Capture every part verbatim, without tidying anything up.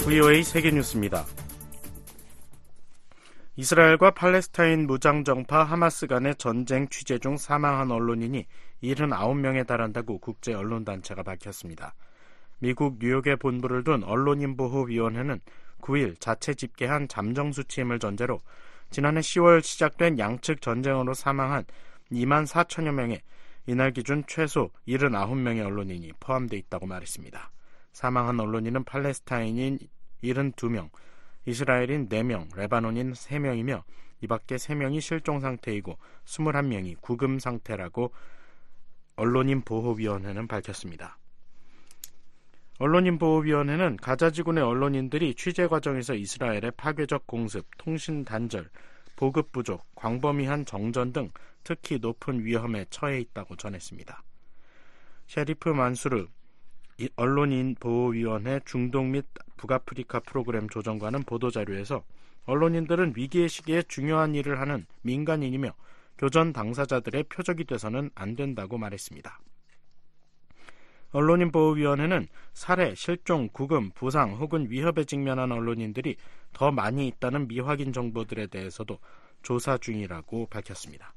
브이오에이 세계뉴스입니다. 이스라엘과 팔레스타인 무장정파 하마스 간의 전쟁 취재 중 사망한 언론인이 칠십구 명에 달한다고 국제언론단체가 밝혔습니다. 미국 뉴욕에 본부를 둔 언론인보호위원회는 구일 자체 집계한 잠정 수치임을 전제로 지난해 시월 시작된 양측 전쟁으로 사망한 이만 사천여 명에 이날 기준 최소 칠십구 명의 언론인이 포함되어 있다고 말했습니다. 사망한 언론인은 팔레스타인인 칠십이 명, 이스라엘인 네 명, 레바논인 세 명이며 이 밖에 세 명이 실종 상태이고 이십일 명이 구금 상태라고 언론인보호위원회는 밝혔습니다. 언론인보호위원회는 가자지구 내 언론인들이 취재 과정에서 이스라엘의 파괴적 공습, 통신 단절, 보급 부족, 광범위한 정전 등 특히 높은 위험에 처해 있다고 전했습니다. 셰리프 만수르 언론인보호위원회 중동 및 북아프리카 프로그램 조정관은 보도자료에서 언론인들은 위기의 시기에 중요한 일을 하는 민간인이며 교전 당사자들의 표적이 돼서는 안 된다고 말했습니다. 언론인보호위원회는 살해, 실종, 구금, 부상 혹은 위협에 직면한 언론인들이 더 많이 있다는 미확인 정보들에 대해서도 조사 중이라고 밝혔습니다.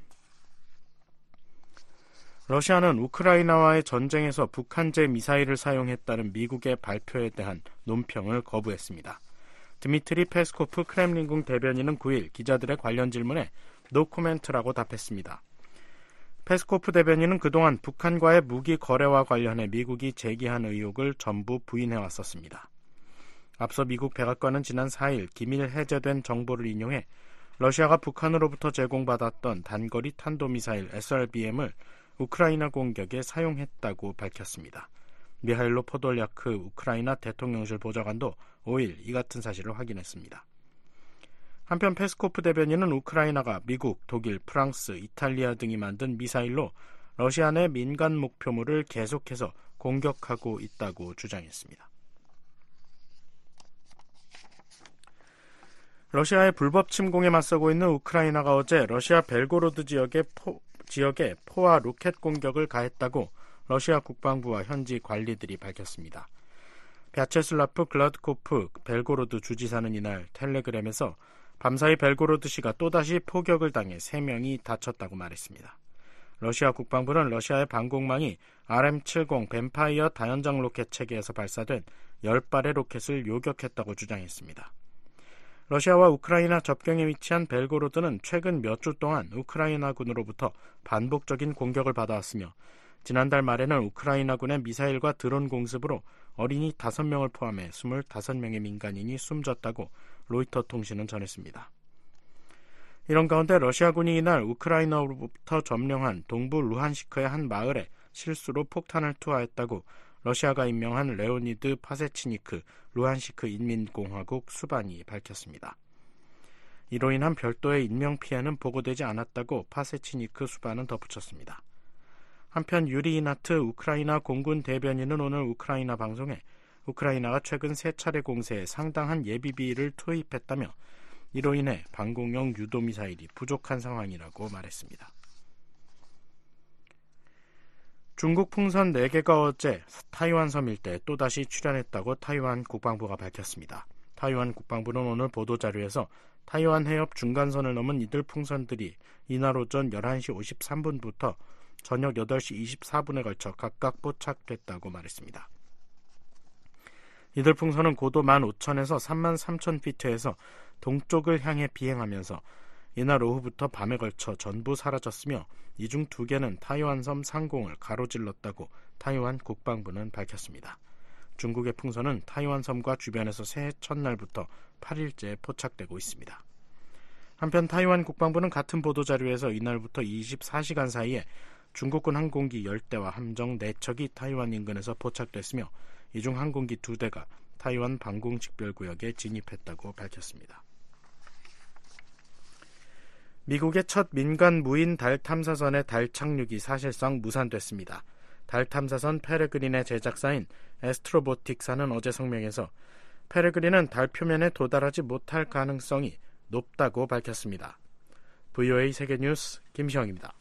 러시아는 우크라이나와의 전쟁에서 북한제 미사일을 사용했다는 미국의 발표에 대한 논평을 거부했습니다. 드미트리 페스코프 크렘린궁 대변인은 구일 기자들의 관련 질문에 노코멘트라고 답했습니다. 페스코프 대변인은 그동안 북한과의 무기 거래와 관련해 미국이 제기한 의혹을 전부 부인해왔었습니다. 앞서 미국 백악관은 지난 사일 기밀 해제된 정보를 인용해 러시아가 북한으로부터 제공받았던 단거리 탄도미사일 에스알비엠을 우크라이나 공격에 사용했다고 밝혔습니다. 미하일로 포돌야크 우크라이나 대통령실 보좌관도 오일 이 같은 사실을 확인했습니다. 한편 페스코프 대변인은 우크라이나가 미국, 독일, 프랑스, 이탈리아 등이 만든 미사일로 러시아 내 민간 목표물을 계속해서 공격하고 있다고 주장했습니다. 러시아의 불법 침공에 맞서고 있는 우크라이나가 어제 러시아 벨고로드 지역에 포, 지역에 포와 로켓 공격을 가했다고 러시아 국방부와 현지 관리들이 밝혔습니다. 벼체슬라프 글라드코프 벨고로드 주지사는 이날 텔레그램에서 밤사이 벨고로드시가 또다시 포격을 당해 세 명이 다쳤다고 말했습니다. 러시아 국방부는 러시아의 방공망이 알엠 칠십 뱀파이어 다연장 로켓 체계에서 발사된 십 발의 로켓을 요격했다고 주장했습니다. 러시아와 우크라이나 접경에 위치한 벨고로드는 최근 몇 주 동안 우크라이나군으로부터 반복적인 공격을 받아왔으며 지난달 말에는 우크라이나군의 미사일과 드론 공습으로 어린이 다섯 명을 포함해 이십오 명의 민간인이 숨졌다고 로이터 통신은 전했습니다. 이런 가운데 러시아군이 이날 우크라이나로부터 점령한 동부 루한시크의 한 마을에 실수로 폭탄을 투하했다고 러시아가 임명한 레오니드 파세치니크 루한시크 인민공화국 수반이 밝혔습니다. 이로 인한 별도의 인명피해는 보고되지 않았다고 파세치니크 수반은 덧붙였습니다. 한편 유리 이나트 우크라이나 공군 대변인은 오늘 우크라이나 방송에 우크라이나가 최근 세 차례 공세에 상당한 예비비를 투입했다며 이로 인해 방공용 유도미사일이 부족한 상황이라고 말했습니다. 중국 풍선 네 개가 어제 타이완 섬 일대에 또다시 출현했다고 타이완 국방부가 밝혔습니다. 타이완 국방부는 오늘 보도자료에서 타이완 해협 중간선을 넘은 이들 풍선들이 이날 오전 열한 시 오십삼 분부터 저녁 여덟 시 이십사 분에 걸쳐 각각 포착됐다고 말했습니다. 이들 풍선은 고도 만 오천에서 삼만 삼천 피트에서 동쪽을 향해 비행하면서 이날 오후부터 밤에 걸쳐 전부 사라졌으며 이 중 두 개는 타이완 섬 상공을 가로질렀다고 타이완 국방부는 밝혔습니다. 중국의 풍선은 타이완 섬과 주변에서 새해 첫날부터 팔 일째 포착되고 있습니다. 한편 타이완 국방부는 같은 보도자료에서 이날부터 이십사 시간 사이에 중국군 항공기 십 대와 함정 네 척이 타이완 인근에서 포착됐으며 이 중 항공기 두 대가 타이완 방공직별구역에 진입했다고 밝혔습니다. 미국의 첫 민간 무인 달 탐사선의 달 착륙이 사실상 무산됐습니다. 달 탐사선 페레그린의 제작사인 애스트로보틱사는 어제 성명에서 페레그린은 달 표면에 도달하지 못할 가능성이 높다고 밝혔습니다. 브이오에이 세계뉴스 김시영입니다.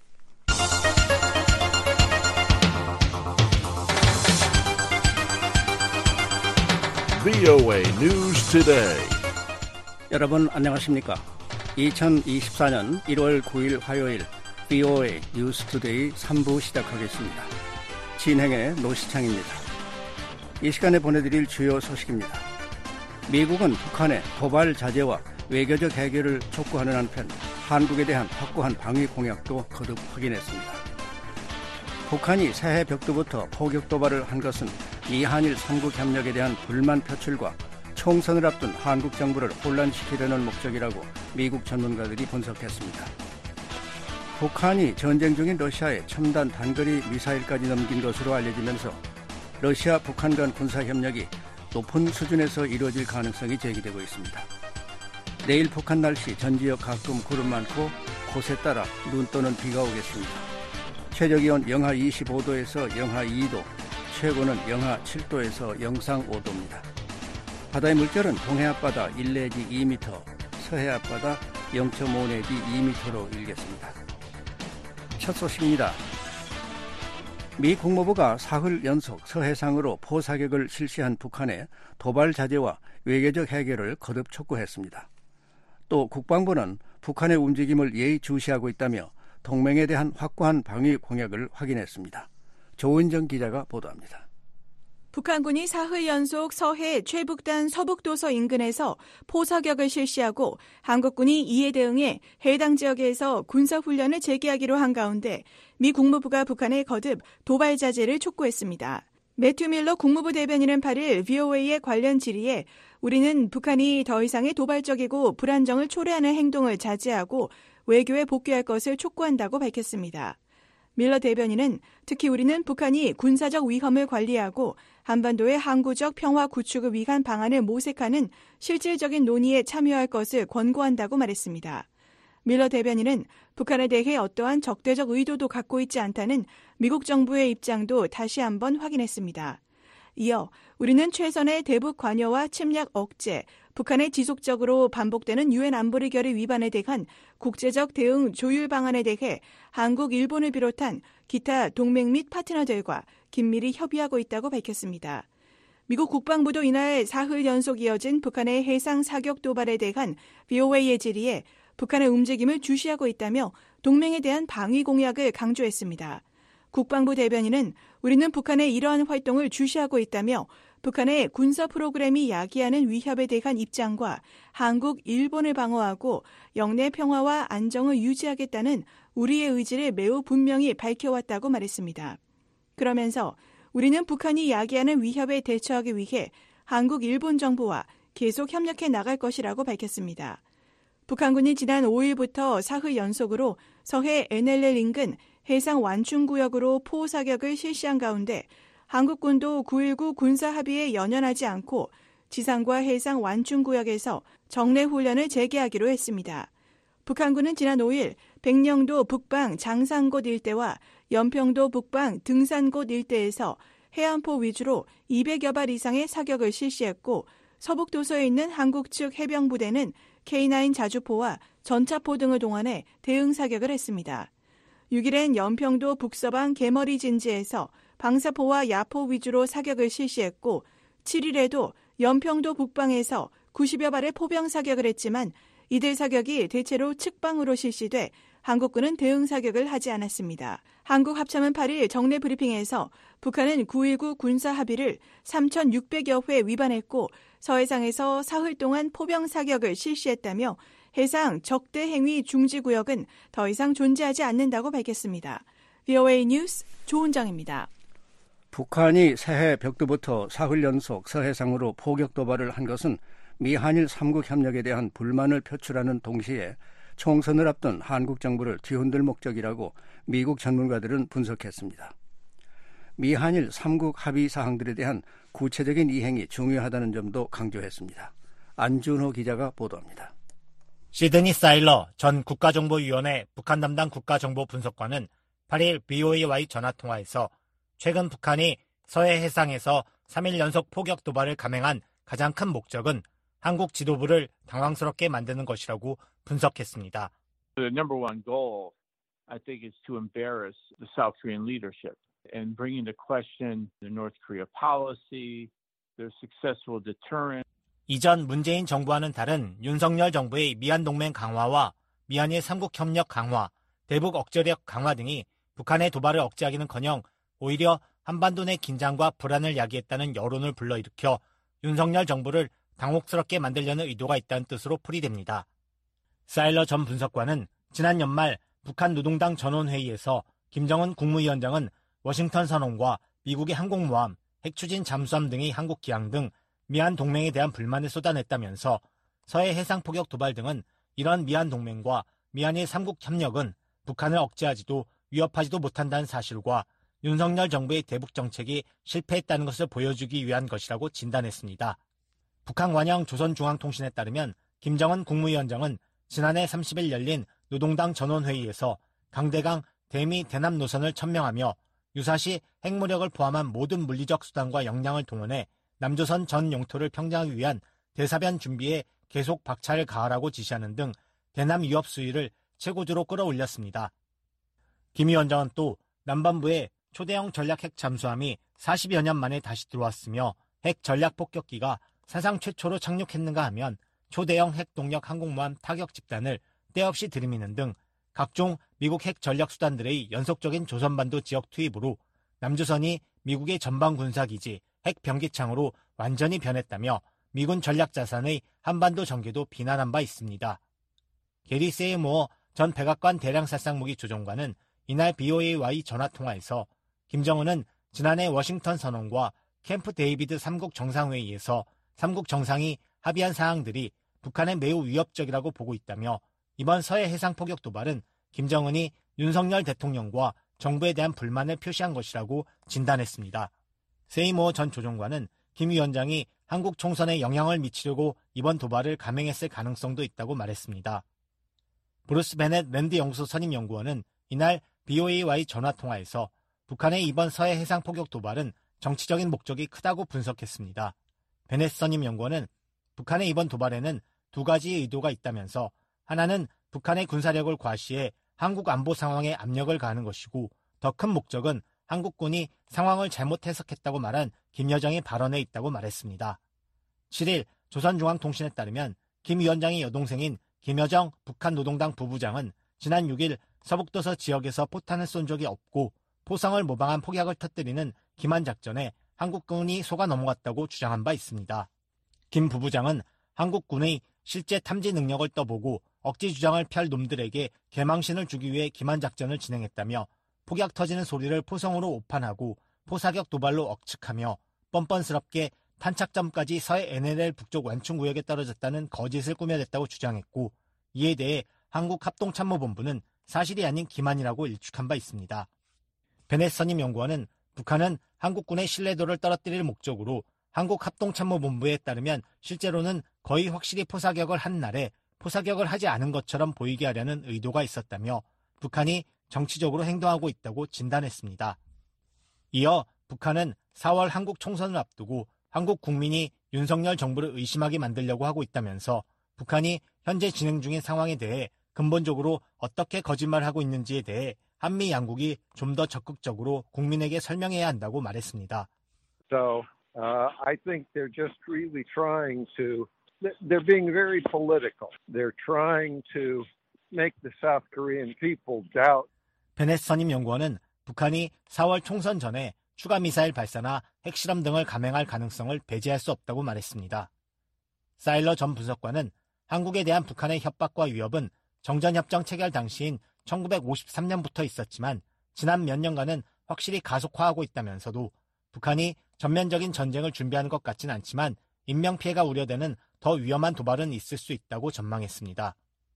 브이오에이 News Today. 여러분 안녕하십니까? 이천이십사년 일월 구일 화요일 브이오에이 뉴스 투데이 삼 부 시작하겠습니다. 진행의 노시창입니다. 이 시간에 보내드릴 주요 소식입니다. 미국은 북한의 도발 자제와 외교적 해결을 촉구하는 한편 한국에 대한 확고한 방위 공약도 거듭 확인했습니다. 북한이 새해 벽두부터 포격 도발을 한 것은 미한일 삼국 협력에 대한 불만 표출과 총선을 앞둔 한국 정부를 혼란시키려는 목적이라고 미국 전문가들이 분석했습니다. 북한이 전쟁 중인 러시아에 첨단 단거리 미사일까지 넘긴 것으로 알려지면서 러시아 북한 간 군사협력이 높은 수준에서 이루어질 가능성이 제기되고 있습니다. 내일 북한 날씨 전 지역 가끔 구름 많고 곳에 따라 눈 또는 비가 오겠습니다. 최저기온 영하 이십오도에서 영하 이도, 최고는 영하 칠도에서 영상 오도입니다. 바다의 물결은 동해 앞바다 일 내지 이 미터, 서해 앞바다 영 점 오 내지 이 미터로 일겠습니다. 첫 소식입니다. 미 국무부가 사흘 연속 서해상으로 포사격을 실시한 북한의 도발 자제와 외교적 해결을 거듭 촉구했습니다. 또 국방부는 북한의 움직임을 예의주시하고 있다며 동맹에 대한 확고한 방위 공약을 확인했습니다. 조은정 기자가 보도합니다. 북한군이 사흘 연속 서해 최북단 서북도서 인근에서 포사격을 실시하고 한국군이 이에 대응해 해당 지역에서 군사훈련을 재개하기로 한 가운데 미 국무부가 북한에 거듭 도발 자제를 촉구했습니다. 매튜 밀러 국무부 대변인은 팔일 브이오에이의 관련 질의에 우리는 북한이 더 이상의 도발적이고 불안정을 초래하는 행동을 자제하고 외교에 복귀할 것을 촉구한다고 밝혔습니다. 밀러 대변인은 특히 우리는 북한이 군사적 위험을 관리하고 한반도의 항구적 평화 구축을 위한 방안을 모색하는 실질적인 논의에 참여할 것을 권고한다고 말했습니다. 밀러 대변인은 북한에 대해 어떠한 적대적 의도도 갖고 있지 않다는 미국 정부의 입장도 다시 한번 확인했습니다. 이어 우리는 최선의 대북 관여와 침략 억제, 북한의 지속적으로 반복되는 유엔 안보리 결의 위반에 대한 국제적 대응 조율 방안에 대해 한국, 일본을 비롯한 기타 동맹 및 파트너들과 긴밀히 협의하고 있다고 밝혔습니다. 미국 국방부도 이날 사흘 연속 이어진 북한의 해상 사격 도발에 대한 브이오에이의 질의에 북한의 움직임을 주시하고 있다며 동맹에 대한 방위 공약을 강조했습니다. 국방부 대변인은 우리는 북한의 이러한 활동을 주시하고 있다며 북한의 군사 프로그램이 야기하는 위협에 대한 입장과 한국, 일본을 방어하고 영내 평화와 안정을 유지하겠다는 우리의 의지를 매우 분명히 밝혀왔다고 말했습니다. 그러면서 우리는 북한이 야기하는 위협에 대처하기 위해 한국, 일본 정부와 계속 협력해 나갈 것이라고 밝혔습니다. 북한군이 지난 오일부터 사흘 연속으로 서해 엔엘엘 인근 해상 완충구역으로 포사격을 실시한 가운데 한국군도 구일구 군사합의에 연연하지 않고 지상과 해상 완충구역에서 정례 훈련을 재개하기로 했습니다. 북한군은 지난 오일 백령도 북방 장산곶 일대와 연평도 북방 등산곶 일대에서 해안포 위주로 이백여 발 이상의 사격을 실시했고 서북도서에 있는 한국 측 해병부대는 케이 나인 자주포와 전차포 등을 동원해 대응 사격을 했습니다. 육일엔 연평도 북서방 개머리 진지에서 방사포와 야포 위주로 사격을 실시했고 칠일에도 연평도 북방에서 구십여 발의 포병 사격을 했지만 이들 사격이 대체로 측방으로 실시돼 한국군은 대응 사격을 하지 않았습니다. 한국 합참은 팔일 정례 브리핑에서 북한은 구일구 군사 합의를 삼천육백여 회 위반했고 서해상에서 사흘 동안 포병 사격을 실시했다며 해상 적대 행위 중지 구역은 더 이상 존재하지 않는다고 밝혔습니다. 브이오에이 뉴스 조은정입니다. 북한이 새해 벽두부터 사흘 연속 서해상으로 포격 도발을 한 것은 미한일 삼국 협력에 대한 불만을 표출하는 동시에 총선을 앞둔 한국 정부를 뒤흔들 목적이라고 미국 전문가들은 분석했습니다. 미한일 삼국 합의 사항들에 대한 구체적인 이행이 중요하다는 점도 강조했습니다. 안준호 기자가 보도합니다. 시드니 사일러 전 국가정보위원회 북한 담당 국가정보분석관은 팔일 브이오에이와의 전화통화에서 최근 북한이 서해 해상에서 삼일 연속 포격 도발을 감행한 가장 큰 목적은 한국 지도부를 당황스럽게 만드는 것이라고 분석했습니다. The number one goal, I think, is to embarrass the South Korean leadership and bring into question the North Korea policy, their successful deterrent. 이전 문재인 정부와는 다른 윤석열 정부의 미한 동맹 강화와 미한일 삼국 협력 강화, 대북 억제력 강화 등이 북한의 도발을 억제하기는커녕 오히려 한반도 내 긴장과 불안을 야기했다는 여론을 불러일으켜 윤석열 정부를 당혹스럽게 만들려는 의도가 있다는 뜻으로 풀이됩니다. 사일러 전 분석관은 지난 연말 북한 노동당 전원회의에서 김정은 국무위원장은 워싱턴 선언과 미국의 항공모함, 핵추진 잠수함 등의 한국 기항 등 미한 동맹에 대한 불만을 쏟아냈다면서 서해 해상포격 도발 등은 이런 미한 동맹과 미한일 삼국 협력은 북한을 억제하지도 위협하지도 못한다는 사실과 윤석열 정부의 대북 정책이 실패했다는 것을 보여주기 위한 것이라고 진단했습니다. 북한 관영 조선중앙통신에 따르면 김정은 국무위원장은 지난해 삼십 일 열린 노동당 전원회의에서 강대강 대미 대남 노선을 천명하며 유사시 핵무력을 포함한 모든 물리적 수단과 역량을 동원해 남조선 전 영토를 평정하기 위한 대사변 준비에 계속 박차를 가하라고 지시하는 등 대남 위협 수위를 최고조로 끌어올렸습니다. 김 위원장은 또 남반부에 초대형 전략 핵 잠수함이 사십여 년 만에 다시 들어왔으며 핵 전략 폭격기가 사상 최초로 착륙했는가 하면 초대형 핵동력 항공모함 타격 집단을 때없이 들이미는 등 각종 미국 핵 전략 수단들의 연속적인 조선반도 지역 투입으로 남조선이 미국의 전방 군사기지 핵 변기창으로 완전히 변했다며 미군 전략 자산의 한반도 전개도 비난한 바 있습니다. 게리 세이모어 전 백악관 대량살상무기 조종관은 이날 비오에이와의 전화통화에서 김정은은 지난해 워싱턴 선언과 캠프 데이비드 삼국 정상회의에서 삼국 정상이 합의한 사항들이 북한에 매우 위협적이라고 보고 있다며 이번 서해 해상 포격 도발은 김정은이 윤석열 대통령과 정부에 대한 불만을 표시한 것이라고 진단했습니다. 세이모어 전 조종관은 김 위원장이 한국 총선에 영향을 미치려고 이번 도발을 감행했을 가능성도 있다고 말했습니다. 브루스 베넷 랜드 연구소 선임 연구원은 이날 비오에이와의 전화통화에서 북한의 이번 서해 해상 포격 도발은 정치적인 목적이 크다고 분석했습니다. 베넷 선임 연구원은 북한의 이번 도발에는 두 가지의 의도가 있다면서 하나는 북한의 군사력을 과시해 한국 안보 상황에 압력을 가하는 것이고 더 큰 목적은 한국군이 상황을 잘못 해석했다고 말한 김여정의 발언에 있다고 말했습니다. 칠 일 조선중앙통신에 따르면 김 위원장의 여동생인 김여정 북한 노동당 부부장은 지난 육 일 서북도서 지역에서 포탄을 쏜 적이 없고 포성을 모방한 폭약을 터뜨리는 기만 작전에 한국군이 속아 넘어갔다고 주장한 바 있습니다. 김 부부장은 한국군의 실제 탐지 능력을 떠보고 억지 주장을 펼 놈들에게 개망신을 주기 위해 기만 작전을 진행했다며 폭약 터지는 소리를 포성으로 오판하고 포사격 도발로 억측하며 뻔뻔스럽게 탄착점까지 서해 엔엘엘 북쪽 완충구역에 떨어졌다는 거짓을 꾸며냈다고 주장했고 이에 대해 한국합동참모본부는 사실이 아닌 기만이라고 일축한 바 있습니다. 베넷 선임 연구원은 북한은 한국군의 신뢰도를 떨어뜨릴 목적으로 한국합동참모본부에 따르면 실제로는 거의 확실히 포사격을 한 날에 포사격을 하지 않은 것처럼 보이게 하려는 의도가 있었다며 북한이 정치적으로 행동하고 있다고 진단했습니다. 이어 북한은 사월 한국 총선을 앞두고 한국 국민이 윤석열 정부를 의심하게 만들려고 하고 있다면서 북한이 현재 진행 중인 상황에 대해 근본적으로 어떻게 거짓말하고 있는지에 대해 한미 양국이 좀 더 적극적으로 국민에게 설명해야 한다고 말했습니다. So uh, I think they're just really trying to, they're being very political. They're trying to make the South Korean people doubt. 베넷 선임 연구원은 북한이 사월 총선 전에 추가 미사일 발사나 핵실험 등을 감행할 가능성을 배제할 수 없다고 말했습니다. 사일러 전 분석관은 한국에 대한 북한의 협박과 위협은 정전협정 체결 당시인 천구백오십삼 년부터 있었지만 지난 몇 년간은 확실히 가속화하고 있다면서도 북한이 전면적인 전쟁을 준비하는 것 같진 않지만 인명피해가 우려되는 더 위험한 도발은 있을 수 있다고 전망했습니다.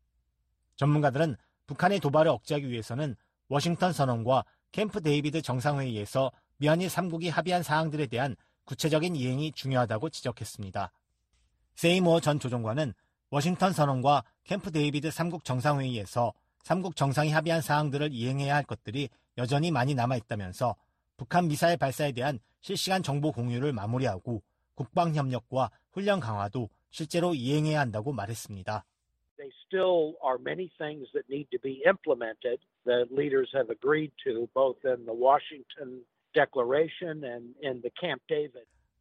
전문가들은 북한의 도발을 억제하기 위해서는 워싱턴 선언과 캠프 데이비드 정상회의에서 미한일 삼국이 합의한 사항들에 대한 구체적인 이행이 중요하다고 지적했습니다. 세이모어 전 조종관은 워싱턴 선언과 캠프 데이비드 삼국 정상회의에서 삼국 정상이 합의한 사항들을 이행해야 할 것들이 여전히 많이 남아있다면서 북한 미사일 발사에 대한 실시간 정보 공유를 마무리하고 국방협력과 훈련 강화도 실제로 이행해야 한다고 말했습니다. They still are many things that need to be implemented. The leaders have agreed to both in the Washington Declaration and in the Camp David.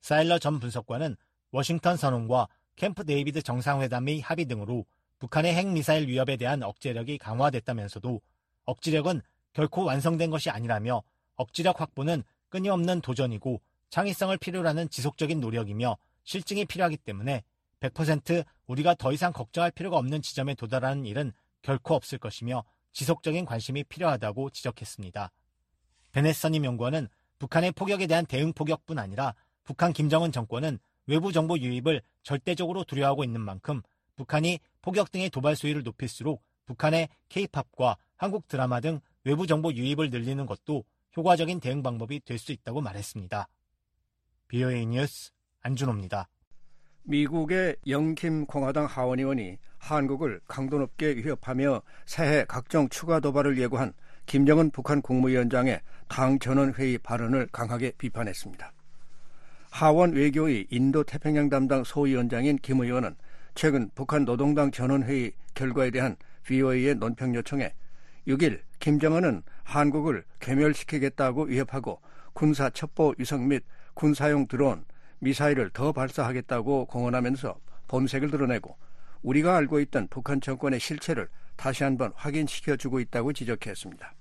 사일러 전 분석관은 워싱턴 선언과 캠프 데이비드 정상회담의 합의 등으로 북한의 핵미사일 위협에 대한 억제력이 강화됐다면서도 억지력은 결코 완성된 것이 아니라며 억지력 확보는 끊임없는 도전이고 창의성을 필요로 하는 지속적인 노력이며 실증이 필요하기 때문에 백 퍼센트 우리가 더 이상 걱정할 필요가 없는 지점에 도달하는 일은 결코 없을 것이며 지속적인 관심이 필요하다고 지적했습니다. 베넷 선임 연구원은 북한의 폭격에 대한 대응 폭격뿐 아니라 북한 김정은 정권은 외부 정보 유입을 절대적으로 두려워하고 있는 만큼 북한이 폭격 등의 도발 수위를 높일수록 북한의 케이팝과 한국 드라마 등 외부 정보 유입을 늘리는 것도 효과적인 대응 방법이 될 수 있다고 말했습니다. 비오에이 뉴스 안준호입니다. 미국의 영킴 공화당 하원의원이 한국을 강도 높게 위협하며 새해 각종 추가 도발을 예고한 김정은 북한 국무위원장의 당 전원회의 발언을 강하게 비판했습니다. 하원 외교의 인도태평양 담당 소위원장인 김 의원은 최근 북한 노동당 전원회의 결과에 대한 비오에이의 논평 요청에 육 일 김정은은 한국을 괴멸시키겠다고 위협하고 군사 첩보 위성 및 군사용 드론, 미사일을 더 발사하겠다고 공언하면서 본색을 드러내고 우리가 알고 있던 북한 정권의 실체를 다시 한번 확인시켜주고 있다고 지적했습니다.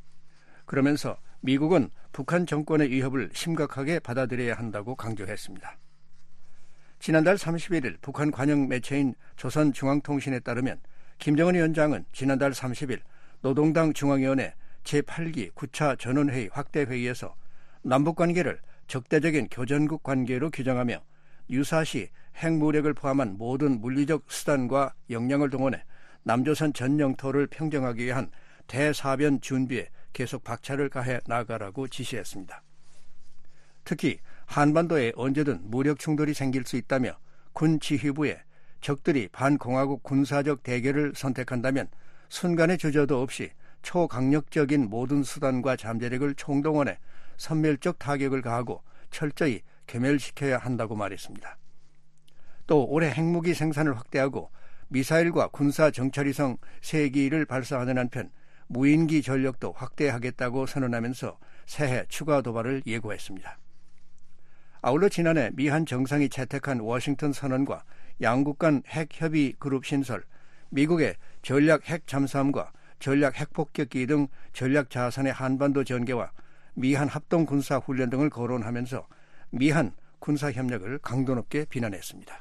그러면서 미국은 북한 정권의 위협을 심각하게 받아들여야 한다고 강조했습니다. 지난달 삼십일 일 북한 관영 매체인 조선중앙통신에 따르면 김정은 위원장은 지난달 삼십 일 노동당 중앙위원회 제팔 기 구 차 전원회의 확대회의에서 남북관계를 적대적인 교전국 관계로 규정하며 유사시 핵무력을 포함한 모든 물리적 수단과 역량을 동원해 남조선 전 영토를 평정하기 위한 대사변 준비에 계속 박차를 가해 나가라고 지시했습니다. 특히 한반도에 언제든 무력 충돌이 생길 수 있다며 군 지휘부에 적들이 반공화국 군사적 대결을 선택한다면 순간의 주저도 없이 초강력적인 모든 수단과 잠재력을 총동원해 선멸적 타격을 가하고 철저히 괴멸시켜야 한다고 말했습니다. 또 올해 핵무기 생산을 확대하고 미사일과 군사 정찰위성 세 기를 발사하는 한편 무인기 전력도 확대하겠다고 선언하면서 새해 추가 도발을 예고했습니다. 아울러 지난해 미한 정상이 채택한 워싱턴 선언과 양국 간 핵협의 그룹 신설, 미국의 전략 핵 잠수함과 전략 핵폭격기 등 전략 자산의 한반도 전개와 미한 합동 군사 훈련 등을 거론하면서 미한 군사 협력을 강도 높게 비난했습니다.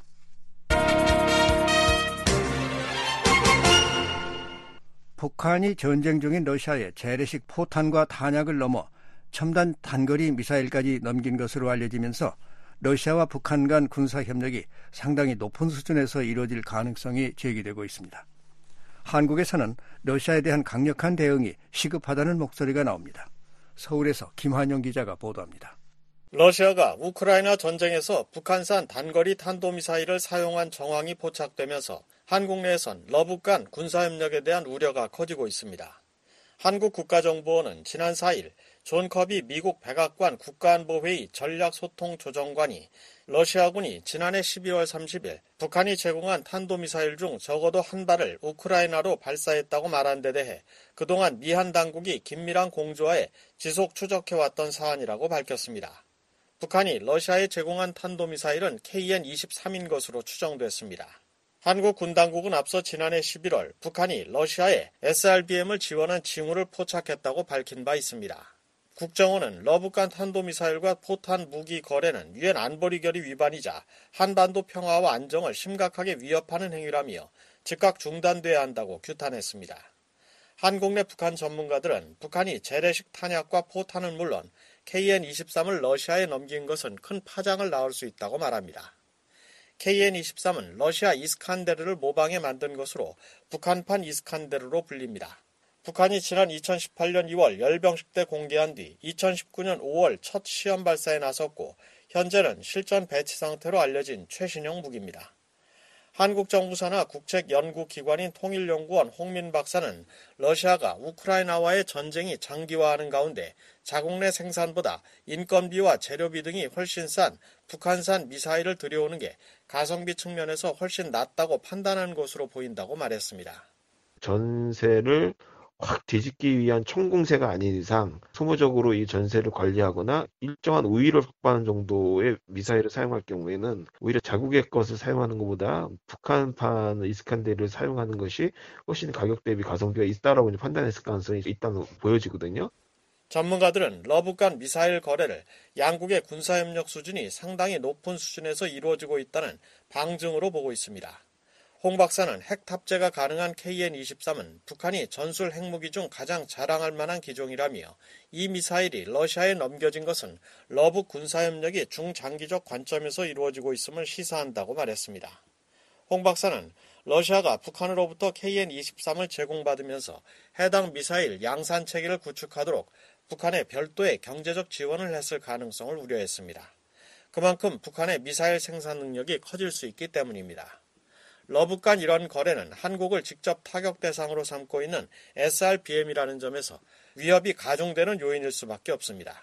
북한이 전쟁 중인 러시아에 재래식 포탄과 탄약을 넘어 첨단 단거리 미사일까지 넘긴 것으로 알려지면서 러시아와 북한 간 군사 협력이 상당히 높은 수준에서 이루어질 가능성이 제기되고 있습니다. 한국에서는 러시아에 대한 강력한 대응이 시급하다는 목소리가 나옵니다. 서울에서 김환영 기자가 보도합니다. 러시아가 우크라이나 전쟁에서 북한산 단거리 탄도미사일을 사용한 정황이 포착되면서 한국 내에선 러북 간 군사협력에 대한 우려가 커지고 있습니다. 한국 국가정보원은 지난 사 일 존 커비 미국 백악관 국가안보회의 전략소통조정관이 러시아군이 지난해 십이월 삼십일 북한이 제공한 탄도미사일 중 적어도 한 발을 우크라이나로 발사했다고 말한 데 대해 그동안 미한 당국이 긴밀한 공조하에 지속 추적해왔던 사안이라고 밝혔습니다. 북한이 러시아에 제공한 탄도미사일은 케이엔 이십삼인 것으로 추정됐습니다. 한국 군 당국은 앞서 지난해 십일월 북한이 러시아에 에스알비엠을 지원한 징후를 포착했다고 밝힌 바 있습니다. 국정원은 러북 간 탄도미사일과 포탄 무기 거래는 유엔 안보리 결의 위반이자 한반도 평화와 안정을 심각하게 위협하는 행위라며 즉각 중단돼야 한다고 규탄했습니다. 한국 내 북한 전문가들은 북한이 재래식 탄약과 포탄은 물론 케이엔 이십삼을 러시아에 넘긴 것은 큰 파장을 낳을 수 있다고 말합니다. 케이엔 이십삼은 러시아 이스칸데르를 모방해 만든 것으로 북한판 이스칸데르로 불립니다. 북한이 지난 이천십팔년 이월 열병식 때 공개한 뒤 이천십구년 오월 첫 시험 발사에 나섰고 현재는 실전 배치 상태로 알려진 최신형 무기입니다. 한국 정부 산하 국책연구기관인 통일연구원 홍민 박사는 러시아가 우크라이나와의 전쟁이 장기화하는 가운데 자국 내 생산보다 인건비와 재료비 등이 훨씬 싼 북한산 미사일을 들여오는 게 가성비 측면에서 훨씬 낫다고 판단한 것으로 보인다고 말했습니다. 전세를 확 뒤집기 위한 총공세가 아닌 이상 소모적으로 이 전세를 관리하거나 일정한 우위를 확보하는 정도의 미사일을 사용할 경우에는 오히려 자국의 것을 사용하는 것보다 북한판 이스칸데르를 사용하는 것이 훨씬 가격 대비 가성비가 있다라고 판단했을 가능성이 있다고 보여지거든요. 전문가들은 러북 간 미사일 거래를 양국의 군사협력 수준이 상당히 높은 수준에서 이루어지고 있다는 방증으로 보고 있습니다. 홍 박사는 핵 탑재가 가능한 케이엔 이십삼은 북한이 전술 핵무기 중 가장 자랑할 만한 기종이라며 이 미사일이 러시아에 넘겨진 것은 러북 군사협력이 중장기적 관점에서 이루어지고 있음을 시사한다고 말했습니다. 홍 박사는 러시아가 북한으로부터 케이엔 이십삼을 제공받으면서 해당 미사일 양산 체계를 구축하도록 북한에 별도의 경제적 지원을 했을 가능성을 우려했습니다. 그만큼 북한의 미사일 생산 능력이 커질 수 있기 때문입니다. 러북 간 이런 거래는 한국을 직접 타격 대상으로 삼고 있는 에스알비엠이라는 점에서 위협이 가중되는 요인일 수밖에 없습니다.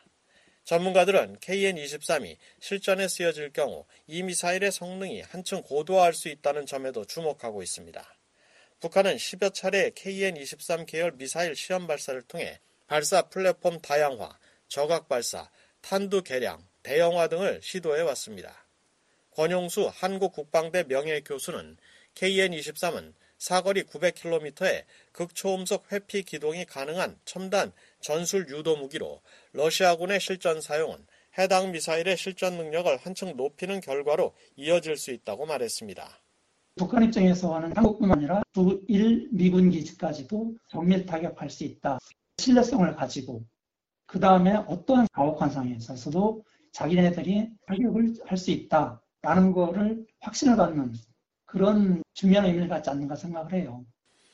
전문가들은 케이엔 이십삼이 실전에 쓰여질 경우 이 미사일의 성능이 한층 고도화할 수 있다는 점에도 주목하고 있습니다. 북한은 십여 차례 케이엔 이십삼 계열 미사일 시험 발사를 통해 발사 플랫폼 다양화, 저각 발사, 탄두 개량, 대형화 등을 시도해왔습니다. 권용수 한국국방대 명예교수는 케이엔 이십삼은 사거리 구백 킬로미터의 극초음속 회피 기동이 가능한 첨단 전술 유도 무기로 러시아군의 실전 사용은 해당 미사일의 실전 능력을 한층 높이는 결과로 이어질 수 있다고 말했습니다. 북한 입장에서는 한국뿐만 아니라 주일 미군 기지까지도 정밀 타격할 수 있다. 신뢰성을 가지고 그 다음에 어떠한 가혹한 상황에 있어서도 자기네들이 타격을 할 수 있다라는 거를 확신을 갖는 그런 중요한 의미를 갖지 않는가 생각을 해요.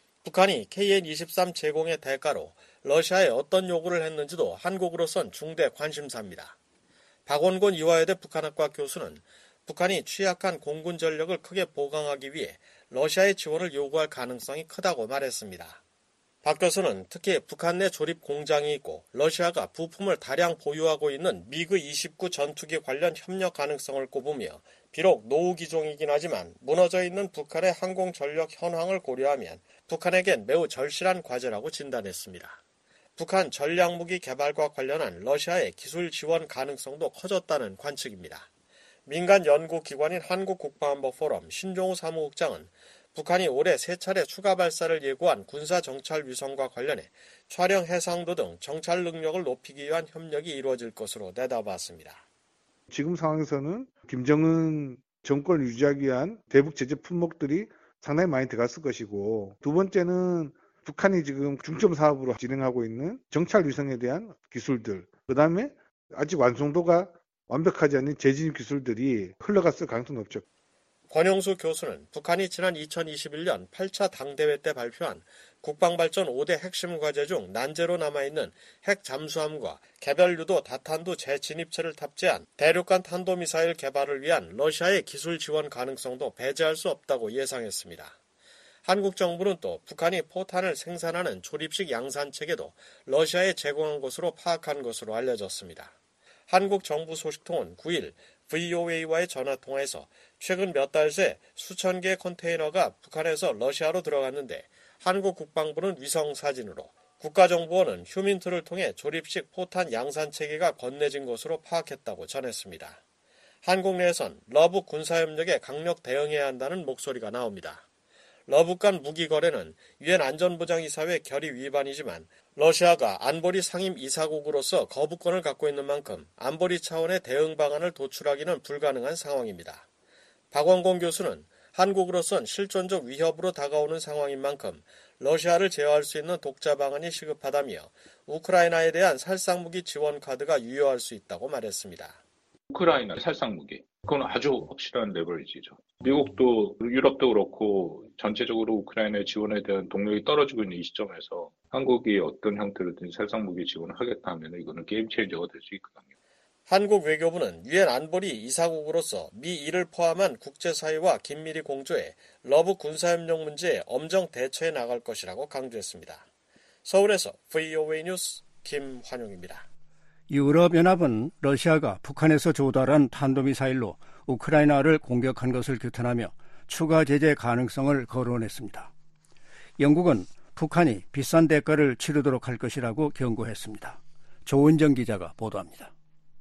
북한이 케이엔 이십삼 제공의 대가로 러시아에 어떤 요구를 했는지도 한국으로선 중대 관심사입니다. 박원곤 이화여대 북한학과 교수는 북한이 취약한 공군 전력을 크게 보강하기 위해 러시아의 지원을 요구할 가능성이 크다고 말했습니다. 박 교수는 특히 북한 내 조립 공장이 있고 러시아가 부품을 다량 보유하고 있는 미그 이십구 전투기 관련 협력 가능성을 꼽으며 비록 노후 기종이긴 하지만 무너져 있는 북한의 항공전력 현황을 고려하면 북한에겐 매우 절실한 과제라고 진단했습니다. 북한 전략무기 개발과 관련한 러시아의 기술 지원 가능성도 커졌다는 관측입니다. 민간 연구기관인 한국국방안보포럼 신종우 사무국장은 북한이 올해 세 차례 추가 발사를 예고한 군사정찰 위성과 관련해 촬영 해상도 등 정찰 능력을 높이기 위한 협력이 이루어질 것으로 내다봤습니다. 지금 상황에서는 김정은 정권을 유지하기 위한 대북 제재 품목들이 상당히 많이 들어갔을 것이고, 두 번째는 북한이 지금 중점 사업으로 진행하고 있는 정찰 위성에 대한 기술들, 그 다음에 아직 완성도가 완벽하지 않은 재진입 기술들이 흘러갔을 가능성이 높죠. 권용수 교수는 북한이 지난 이천이십일 년 팔 차 당대회 때 발표한 국방발전 오 대 핵심 과제 중 난제로 남아있는 핵 잠수함과 개별유도 다탄두 재진입체를 탑재한 대륙간 탄도미사일 개발을 위한 러시아의 기술 지원 가능성도 배제할 수 없다고 예상했습니다. 한국 정부는 또 북한이 포탄을 생산하는 조립식 양산체계도 러시아에 제공한 것으로 파악한 것으로 알려졌습니다. 한국 정부 소식통은 구 일 브이오에이와의 전화통화에서 최근 몇 달 새 수천 개의 컨테이너가 북한에서 러시아로 들어갔는데 한국 국방부는 위성 사진으로, 국가정보원은 휴민트를 통해 조립식 포탄 양산체계가 건네진 것으로 파악했다고 전했습니다. 한국 내에선 러북 군사협력에 강력 대응해야 한다는 목소리가 나옵니다. 러북 간 무기 거래는 유엔 안전보장이사회 결의 위반이지만 러시아가 안보리 상임 이사국으로서 거부권을 갖고 있는 만큼 안보리 차원의 대응 방안을 도출하기는 불가능한 상황입니다. 박원곤 교수는 한국으로선 실존적 위협으로 다가오는 상황인 만큼 러시아를 제어할 수 있는 독자 방안이 시급하다며 우크라이나에 대한 살상무기 지원 카드가 유효할 수 있다고 말했습니다. 우크라이나 살상무기, 그건 아주 확실한 레버리지죠. 미국도 유럽도 그렇고 전체적으로 우크라이나의 지원에 대한 동력이 떨어지고 있는 이 시점에서 한국이 어떤 형태로든 살상무기 지원을 하겠다 하면 이거는 게임 체인저가 될 수 있거든요. 한국 외교부는 유엔 안보리 이사국으로서 미 이를 포함한 국제사회와 긴밀히 공조해 러북 군사협력 문제에 엄정 대처해 나갈 것이라고 강조했습니다. 서울에서 브이오에이 뉴스 김환용입니다. 유럽연합은 러시아가 북한에서 조달한 탄도미사일로 우크라이나를 공격한 것을 규탄하며 추가 제재 가능성을 거론했습니다. 영국은 북한이 비싼 대가를 치르도록 할 것이라고 경고했습니다. 조은정 기자가 보도합니다.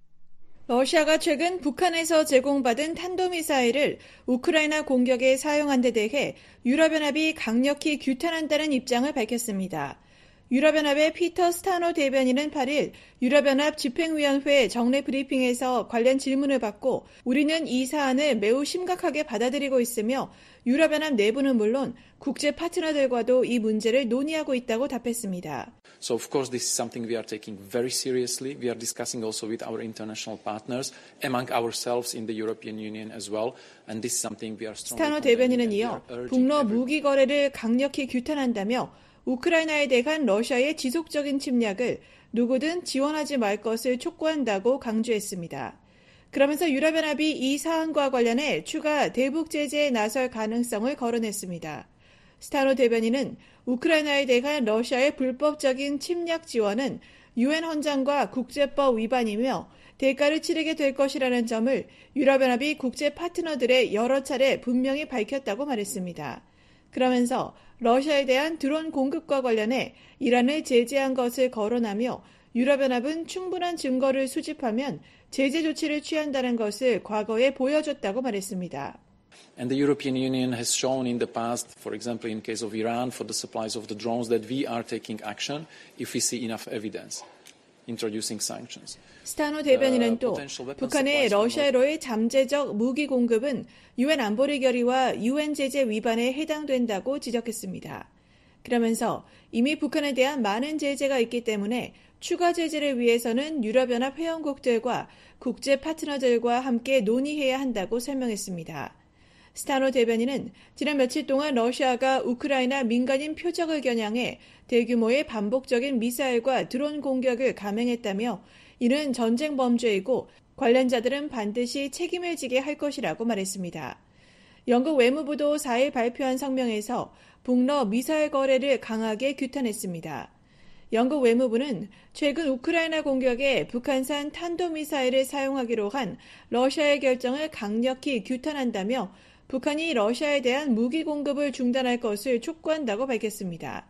러시아가 최근 북한에서 제공받은 탄도미사일을 우크라이나 공격에 사용한 데 대해 유럽연합이 강력히 규탄한다는 입장을 밝혔습니다. 유럽연합의 피터 스타노 대변인은 팔 일 유럽연합 집행위원회 정례 브리핑에서 관련 질문을 받고 우리는 이 사안을 매우 심각하게 받아들이고 있으며 유럽연합 내부는 물론 국제 파트너들과도 이 문제를 논의하고 있다고 답했습니다. So of course this is something we are taking very seriously. We are discussing also with our international partners, among ourselves in the European Union as well. And this is something we are strongly 스타노 대변인은 이어 북러 무기 거래를 강력히 규탄한다며 우크라이나에 대한 러시아의 지속적인 침략을 누구든 지원하지 말 것을 촉구한다고 강조했습니다. 그러면서 유럽연합이 이 사안과 관련해 추가 대북 제재에 나설 가능성을 거론했습니다. 스타노 대변인은 우크라이나에 대한 러시아의 불법적인 침략 지원은 유엔 헌장과 국제법 위반이며 대가를 치르게 될 것이라는 점을 유럽연합이 국제 파트너들의 여러 차례 분명히 밝혔다고 말했습니다. 그러면서 러시아에 대한 드론 공급과 관련해 이란을 제재한 것을 거론하며 유럽연합은 충분한 증거를 수집하면 제재 조치를 취한다는 것을 과거에 보여줬다고 말했습니다. And the European Union has shown in the past, for example, in case of Iran, for the supplies of the drones, that we are taking action if we see enough evidence, introducing sanctions. 스타노 대변인은 또 북한의 러시아로의 잠재적 무기 공급은 유엔 안보리 결의와 유엔 제재 위반에 해당된다고 지적했습니다. 그러면서 이미 북한에 대한 많은 제재가 있기 때문에 추가 제재를 위해서는 유럽연합 회원국들과 국제 파트너들과 함께 논의해야 한다고 설명했습니다. 스타노 대변인은 지난 며칠 동안 러시아가 우크라이나 민간인 표적을 겨냥해 대규모의 반복적인 미사일과 드론 공격을 감행했다며 이는 전쟁 범죄이고 관련자들은 반드시 책임을 지게 할 것이라고 말했습니다. 영국 외무부도 사 일 발표한 성명에서 북러 미사일 거래를 강하게 규탄했습니다. 영국 외무부는 최근 우크라이나 공격에 북한산 탄도미사일을 사용하기로 한 러시아의 결정을 강력히 규탄한다며 북한이 러시아에 대한 무기 공급을 중단할 것을 촉구한다고 밝혔습니다.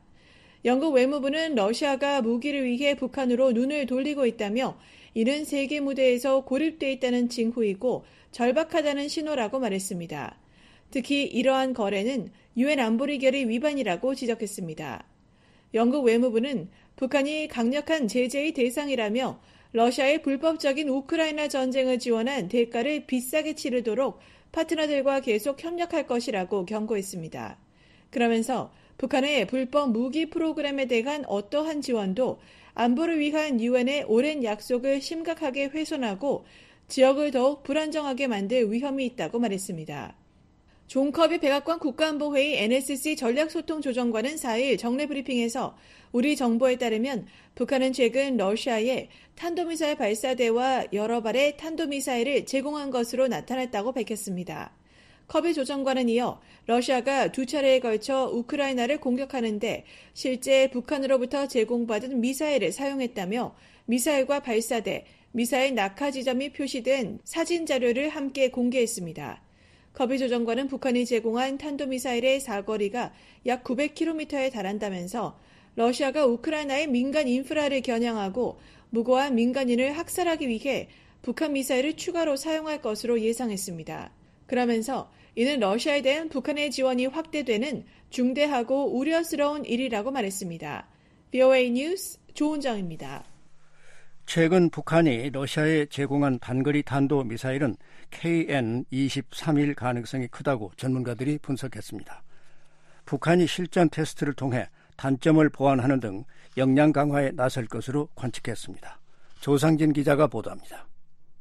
영국 외무부는 러시아가 무기를 위해 북한으로 눈을 돌리고 있다며 이는 세계 무대에서 고립돼 있다는 징후이고 절박하다는 신호라고 말했습니다. 특히 이러한 거래는 유엔 안보리 결의 위반이라고 지적했습니다. 영국 외무부는 북한이 강력한 제재의 대상이라며 러시아의 불법적인 우크라이나 전쟁을 지원한 대가를 비싸게 치르도록 파트너들과 계속 협력할 것이라고 경고했습니다. 그러면서 북한의 불법 무기 프로그램에 대한 어떠한 지원도 안보를 위한 유엔의 오랜 약속을 심각하게 훼손하고 지역을 더욱 불안정하게 만들 위험이 있다고 말했습니다. 존 커비 백악관 국가안보회의 엔에스씨 전략소통조정관은 사 일 정례 브리핑에서 우리 정보에 따르면 북한은 최근 러시아에 탄도미사일 발사대와 여러 발의 탄도미사일을 제공한 것으로 나타났다고 밝혔습니다. 커비 조정관은 이어 러시아가 두 차례에 걸쳐 우크라이나를 공격하는데 실제 북한으로부터 제공받은 미사일을 사용했다며 미사일과 발사대, 미사일 낙하 지점이 표시된 사진 자료를 함께 공개했습니다. 커비 조정관은 북한이 제공한 탄도미사일의 사거리가 약 구백 킬로미터에 달한다면서 러시아가 우크라이나의 민간 인프라를 겨냥하고 무고한 민간인을 학살하기 위해 북한 미사일을 추가로 사용할 것으로 예상했습니다. 그러면서 이는 러시아에 대한 북한의 지원이 확대되는 중대하고 우려스러운 일이라고 말했습니다. 브이오에이 뉴스 조은정입니다. 최근 북한이 러시아에 제공한 단거리 탄도미사일은 케이엔 이십삼일 가능성이 크다고 전문가들이 분석했습니다. 북한이 실전 테스트를 통해 단점을 보완하는 등 역량 강화에 나설 것으로 관측했습니다. 조상진 기자가 보도합니다.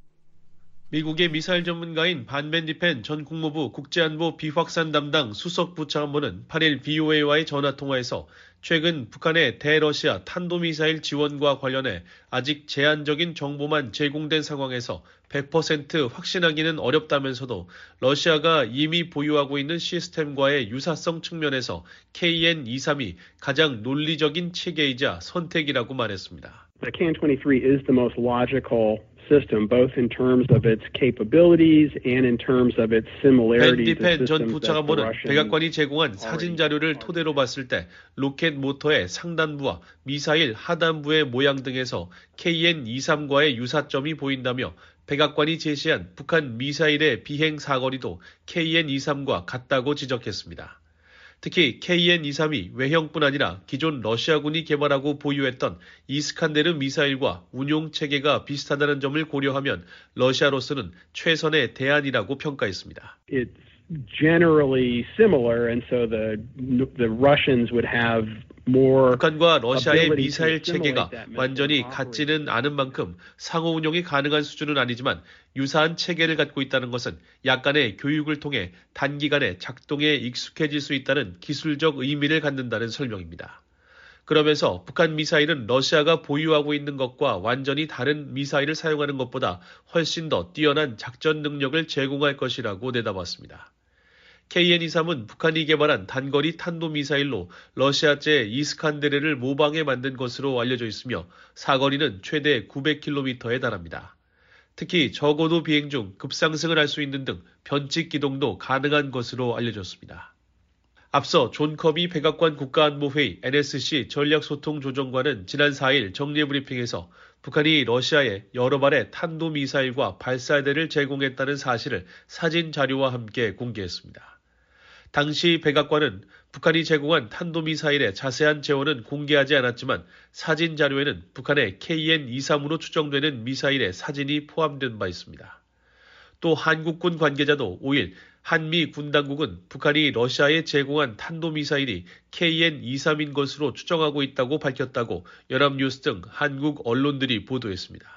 미국의 미사일 전문가인 반 벤디펜 전 국무부 국제안보 비확산 담당 수석부차관보는 팔 일 브이오에이와의 전화통화에서 최근 북한의 대러시아 탄도미사일 지원과 관련해 아직 제한적인 정보만 제공된 상황에서 백 퍼센트 확신하기는 어렵다면서도 러시아가 이미 보유하고 있는 시스템과의 유사성 측면에서 케이엔 이십삼이 가장 논리적인 체계이자 선택이라고 말했습니다. The K N twenty-three is the most logical system, both in terms of its capabilities and in terms of its similarity to 벤 디펜 전 systems that the 부차관보는 Russians 백악관이 제공한 사진 자료를 토대로 봤을 때 로켓 모터의 상단부와 미사일 하단부의 모양 등에서 케이엔 이십삼과의 유사점이 보인다며 백악관이 제시한 북한 미사일의 비행 사거리도 케이엔 이십삼과 같다고 지적했습니다. 특히 케이엔 이십삼이 외형뿐 아니라 기존 러시아군이 개발하고 보유했던 이스칸데르 미사일과 운용 체계가 비슷하다는 점을 고려하면 러시아로서는 최선의 대안이라고 평가했습니다. It's generally similar, and so the the Russians would have more. 북한과 러시아의 미사일 체계가 완전히 같지는 않은 만큼 상호 운용이 가능한 수준은 아니지만 유사한 체계를 갖고 있다는 것은 약간의 교육을 통해 단기간에 작동에 익숙해질 수 있다는 기술적 의미를 갖는다는 설명입니다. 그러면서 북한 미사일은 러시아가 보유하고 있는 것과 완전히 다른 미사일을 사용하는 것보다 훨씬 더 뛰어난 작전 능력을 제공할 것이라고 내다봤습니다. 케이엔 이십삼은 북한이 개발한 단거리 탄도미사일로 러시아제 이스칸데르를 모방해 만든 것으로 알려져 있으며 사거리는 최대 구백 킬로미터에 달합니다. 특히 저고도 비행 중 급상승을 할 수 있는 등 변칙 기동도 가능한 것으로 알려졌습니다. 앞서 존 커비 백악관 국가안보회의 엔에스씨 전략소통조정관은 지난 사일 정례 브리핑에서 북한이 러시아에 여러 발의 탄도미사일과 발사대를 제공했다는 사실을 사진 자료와 함께 공개했습니다. 당시 백악관은 북한이 제공한 탄도미사일의 자세한 재원은 공개하지 않았지만 사진 자료에는 북한의 케이엔 이십삼으로 추정되는 미사일의 사진이 포함된 바 있습니다. 또 한국군 관계자도 오일 한미 군 당국은 북한이 러시아에 제공한 탄도미사일이 케이엔 이십삼인 것으로 추정하고 있다고 밝혔다고 연합뉴스 등 한국 언론들이 보도했습니다.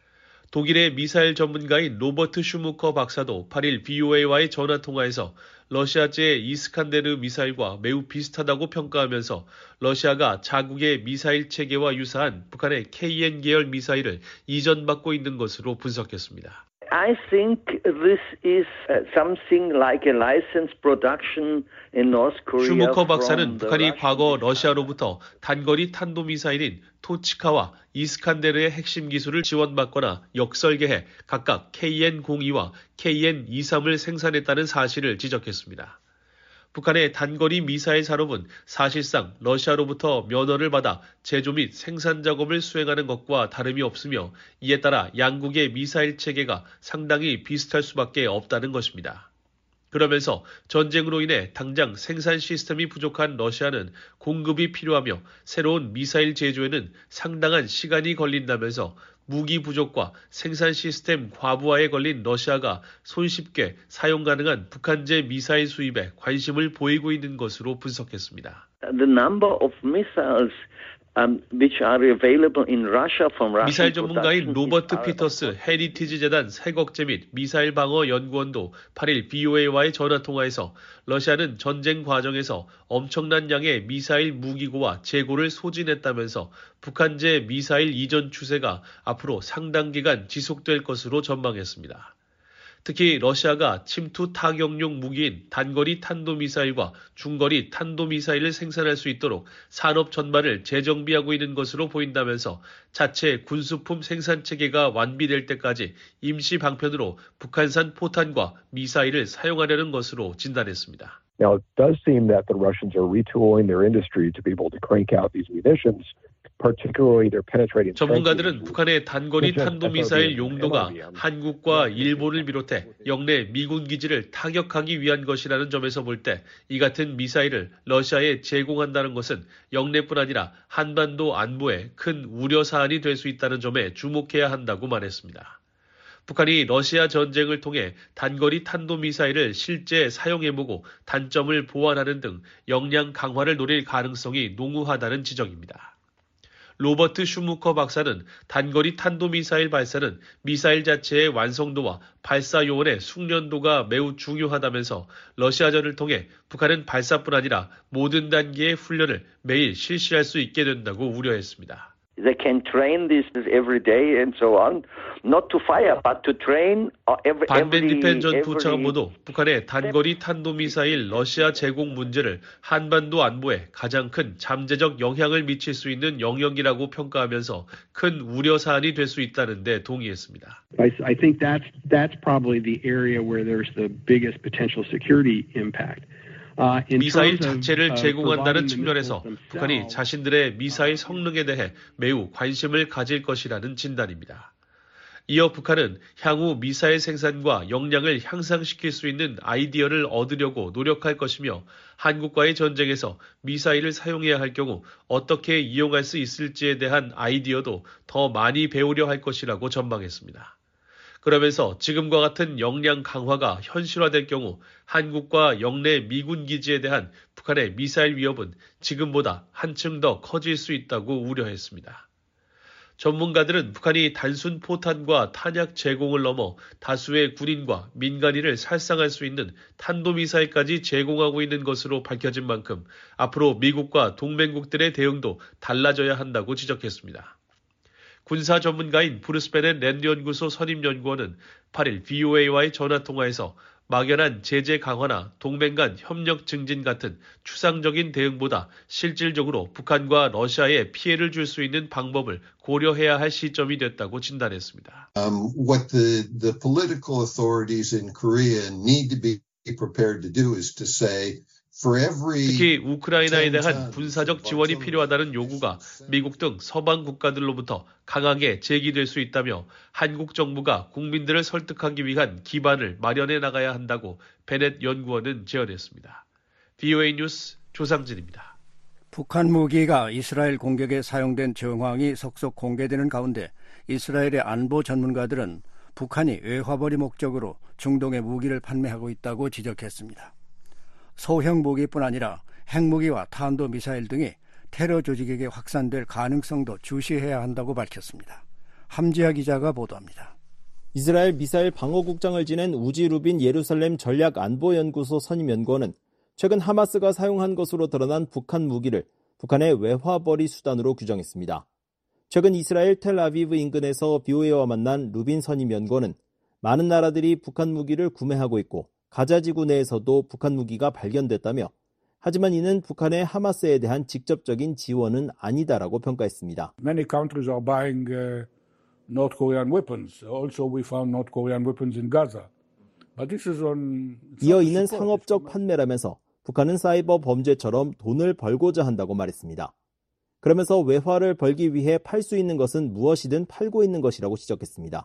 독일의 미사일 전문가인 로버트 슈무커 박사도 팔일 브이오에이와의 전화통화에서 러시아제 이스칸데르 미사일과 매우 비슷하다고 평가하면서 러시아가 자국의 미사일 체계와 유사한 북한의 케이엔 계열 미사일을 이전받고 있는 것으로 분석했습니다. I think this is something like a licensed production in North Korea. 슈무커 박사는 북한이 과거 러시아로부터 단거리 탄도미사일인 토치카와 이스칸데르의 핵심 기술을 지원받거나 역설계해 각각 케이엔 공이와 케이엔 이십삼을 생산했다는 사실을 지적했습니다. 북한의 단거리 미사일 산업은 사실상 러시아로부터 면허를 받아 제조 및 생산 작업을 수행하는 것과 다름이 없으며 이에 따라 양국의 미사일 체계가 상당히 비슷할 수밖에 없다는 것입니다. 그러면서 전쟁으로 인해 당장 생산 시스템이 부족한 러시아는 공급이 필요하며 새로운 미사일 제조에는 상당한 시간이 걸린다면서 무기 부족과 생산 시스템 과부하에 걸린 러시아가 손쉽게 사용 가능한 북한제 미사일 수입에 관심을 보이고 있는 것으로 분석했습니다. The number of missiles um, which are available in Russia from Russian 미사일 전문가인 로버트 피터스 헤리티지 재단 세걱제 및 미사일 방어 연구원도 팔일 브이오에이와의 전화통화에서 러시아는 전쟁 과정에서 엄청난 양의 미사일 무기고와 재고를 소진했다면서 북한제 미사일 이전 추세가 앞으로 상당 기간 지속될 것으로 전망했습니다. 특히 러시아가 침투 타격용 무기인 단거리 탄도미사일과 중거리 탄도미사일을 생산할 수 있도록 산업 전반을 재정비하고 있는 것으로 보인다면서 자체 군수품 생산 체계가 완비될 때까지 임시 방편으로 북한산 포탄과 미사일을 사용하려는 것으로 진단했습니다. Now, it does seem that the Russians are retooling their industry to be able to crank out these munitions. 전문가들은 북한의 단거리 탄도미사일 용도가 한국과 일본을 비롯해 영내 미군 기지를 타격하기 위한 것이라는 점에서 볼 때 이 같은 미사일을 러시아에 제공한다는 것은 영내뿐 아니라 한반도 안보에 큰 우려 사안이 될 수 있다는 점에 주목해야 한다고 말했습니다. 북한이 러시아 전쟁을 통해 단거리 탄도미사일을 실제 사용해보고 단점을 보완하는 등 역량 강화를 노릴 가능성이 농후하다는 지적입니다. 로버트 슈무커 박사는 단거리 탄도미사일 발사는 미사일 자체의 완성도와 발사 요원의 숙련도가 매우 중요하다면서 러시아전을 통해 북한은 발사뿐 아니라 모든 단계의 훈련을 매일 실시할 수 있게 된다고 우려했습니다. They can train this every day and so on, not to fire, but to train every. 반벤디펜 전 부차관보도 북한의 단거리 탄도미사일 러시아 제공 문제를 한반도 안보에 가장 큰 잠재적 영향을 미칠 수 있는 영역이라고 평가하면서 큰 우려 사안이 될 수 있다는 데 동의했습니다. I, I think that's that's probably the area where there's the biggest potential security impact. 미사일 자체를 제공한다는 측면에서 북한이 자신들의 미사일 성능에 대해 매우 관심을 가질 것이라는 진단입니다. 이어 북한은 향후 미사일 생산과 역량을 향상시킬 수 있는 아이디어를 얻으려고 노력할 것이며 한국과의 전쟁에서 미사일을 사용해야 할 경우 어떻게 이용할 수 있을지에 대한 아이디어도 더 많이 배우려 할 것이라고 전망했습니다. 그러면서 지금과 같은 역량 강화가 현실화될 경우 한국과 영내 미군 기지에 대한 북한의 미사일 위협은 지금보다 한층 더 커질 수 있다고 우려했습니다. 전문가들은 북한이 단순 포탄과 탄약 제공을 넘어 다수의 군인과 민간인을 살상할 수 있는 탄도미사일까지 제공하고 있는 것으로 밝혀진 만큼 앞으로 미국과 동맹국들의 대응도 달라져야 한다고 지적했습니다. 군사 전문가인 브루스 베넷 랜드 연구소 선임 연구원은 팔일 브이오에이와의 전화통화에서 막연한 제재 강화나 동맹 간 협력 증진 같은 추상적인 대응보다 실질적으로 북한과 러시아에 피해를 줄 수 있는 방법을 고려해야 할 시점이 됐다고 진단했습니다. Um, what the, the political authorities in Korea need to be prepared to do is to say 특히 우크라이나에 대한 군사적 지원이 필요하다는 요구가 미국 등 서방 국가들로부터 강하게 제기될 수 있다며 한국 정부가 국민들을 설득하기 위한 기반을 마련해 나가야 한다고 베넷 연구원은 제언했습니다. 브이오에이 뉴스 조상진입니다. 북한 무기가 이스라엘 공격에 사용된 정황이 속속 공개되는 가운데 이스라엘의 안보 전문가들은 북한이 외화벌이 목적으로 중동에 무기를 판매하고 있다고 지적했습니다. 소형 무기뿐 아니라 핵무기와 탄도미사일 등이 테러 조직에게 확산될 가능성도 주시해야 한다고 밝혔습니다. 함지아 기자가 보도합니다. 이스라엘 미사일 방어국장을 지낸 우지 루빈 예루살렘 전략안보연구소 선임연구원은 최근 하마스가 사용한 것으로 드러난 북한 무기를 북한의 외화벌이 수단으로 규정했습니다. 최근 이스라엘 텔아비브 인근에서 브이오에이와 만난 루빈 선임연구원은 많은 나라들이 북한 무기를 구매하고 있고 가자 지구 내에서도 북한 무기가 발견됐다며 하지만 이는 북한의 하마스에 대한 직접적인 지원은 아니다라고 평가했습니다. Many countries are buying uh, North Korean weapons. Also we found North Korean weapons in Gaza. But this is on 이어 이는 상업적 판매라면서 북한은 사이버 범죄처럼 돈을 벌고자 한다고 말했습니다. 그러면서 외화를 벌기 위해 팔 수 있는 것은 무엇이든 팔고 있는 것이라고 지적했습니다.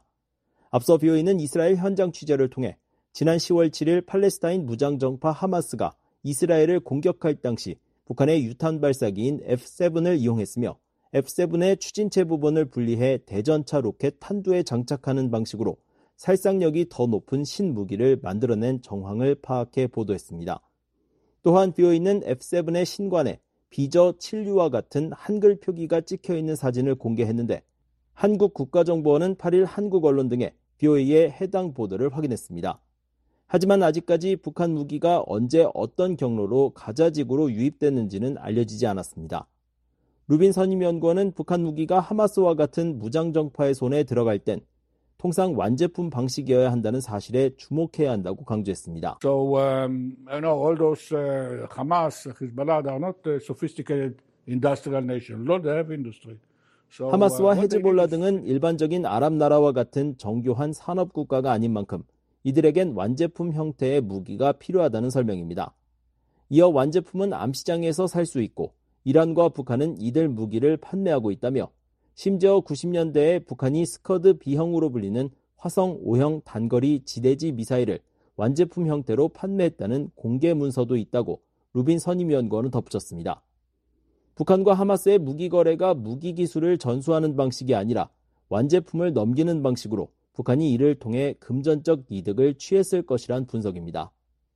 앞서 브이오에이는 이스라엘 현장 취재를 통해 지난 시월 칠일 팔레스타인 무장정파 하마스가 이스라엘을 공격할 당시 북한의 유탄 발사기인 에프 세븐을 이용했으며 에프 세븐의 추진체 부분을 분리해 대전차 로켓 탄두에 장착하는 방식으로 살상력이 더 높은 신무기를 만들어낸 정황을 파악해 보도했습니다. 또한 브이오에이는 에프 세븐의 신관에 비저 칠류와 같은 한글 표기가 찍혀있는 사진을 공개했는데 한국 국가정보원은 팔일 한국 언론 등에 브이오에이의 해당 보도를 확인했습니다. 하지만 아직까지 북한 무기가 언제 어떤 경로로 가자지구로 유입됐는지는 알려지지 않았습니다. 루빈 선임연구원은 북한 무기가 하마스와 같은 무장정파의 손에 들어갈 땐 통상 완제품 방식이어야 한다는 사실에 주목해야 한다고 강조했습니다. So, um, you know, all those uh, Hamas, Hezbollah, they are not uh, sophisticated industrial nations. Not they have industry. So, 하마스와 uh, 헤즈볼라 등은 일반적인 아랍 나라와 같은 정교한 산업 국가가 아닌 만큼 이들에겐 완제품 형태의 무기가 필요하다는 설명입니다. 이어 완제품은 암시장에서 살 수 있고 이란과 북한은 이들 무기를 판매하고 있다며 심지어 구십 년대에 북한이 스커드 B형으로 불리는 화성 오형 단거리 지대지 미사일을 완제품 형태로 판매했다는 공개 문서도 있다고 루빈 선임연구원은 덧붙였습니다. 북한과 하마스의 무기 거래가 무기 기술을 전수하는 방식이 아니라 완제품을 넘기는 방식으로 북한이 이를 통해 금전적 이득을 취했을 것이란 분석입니다.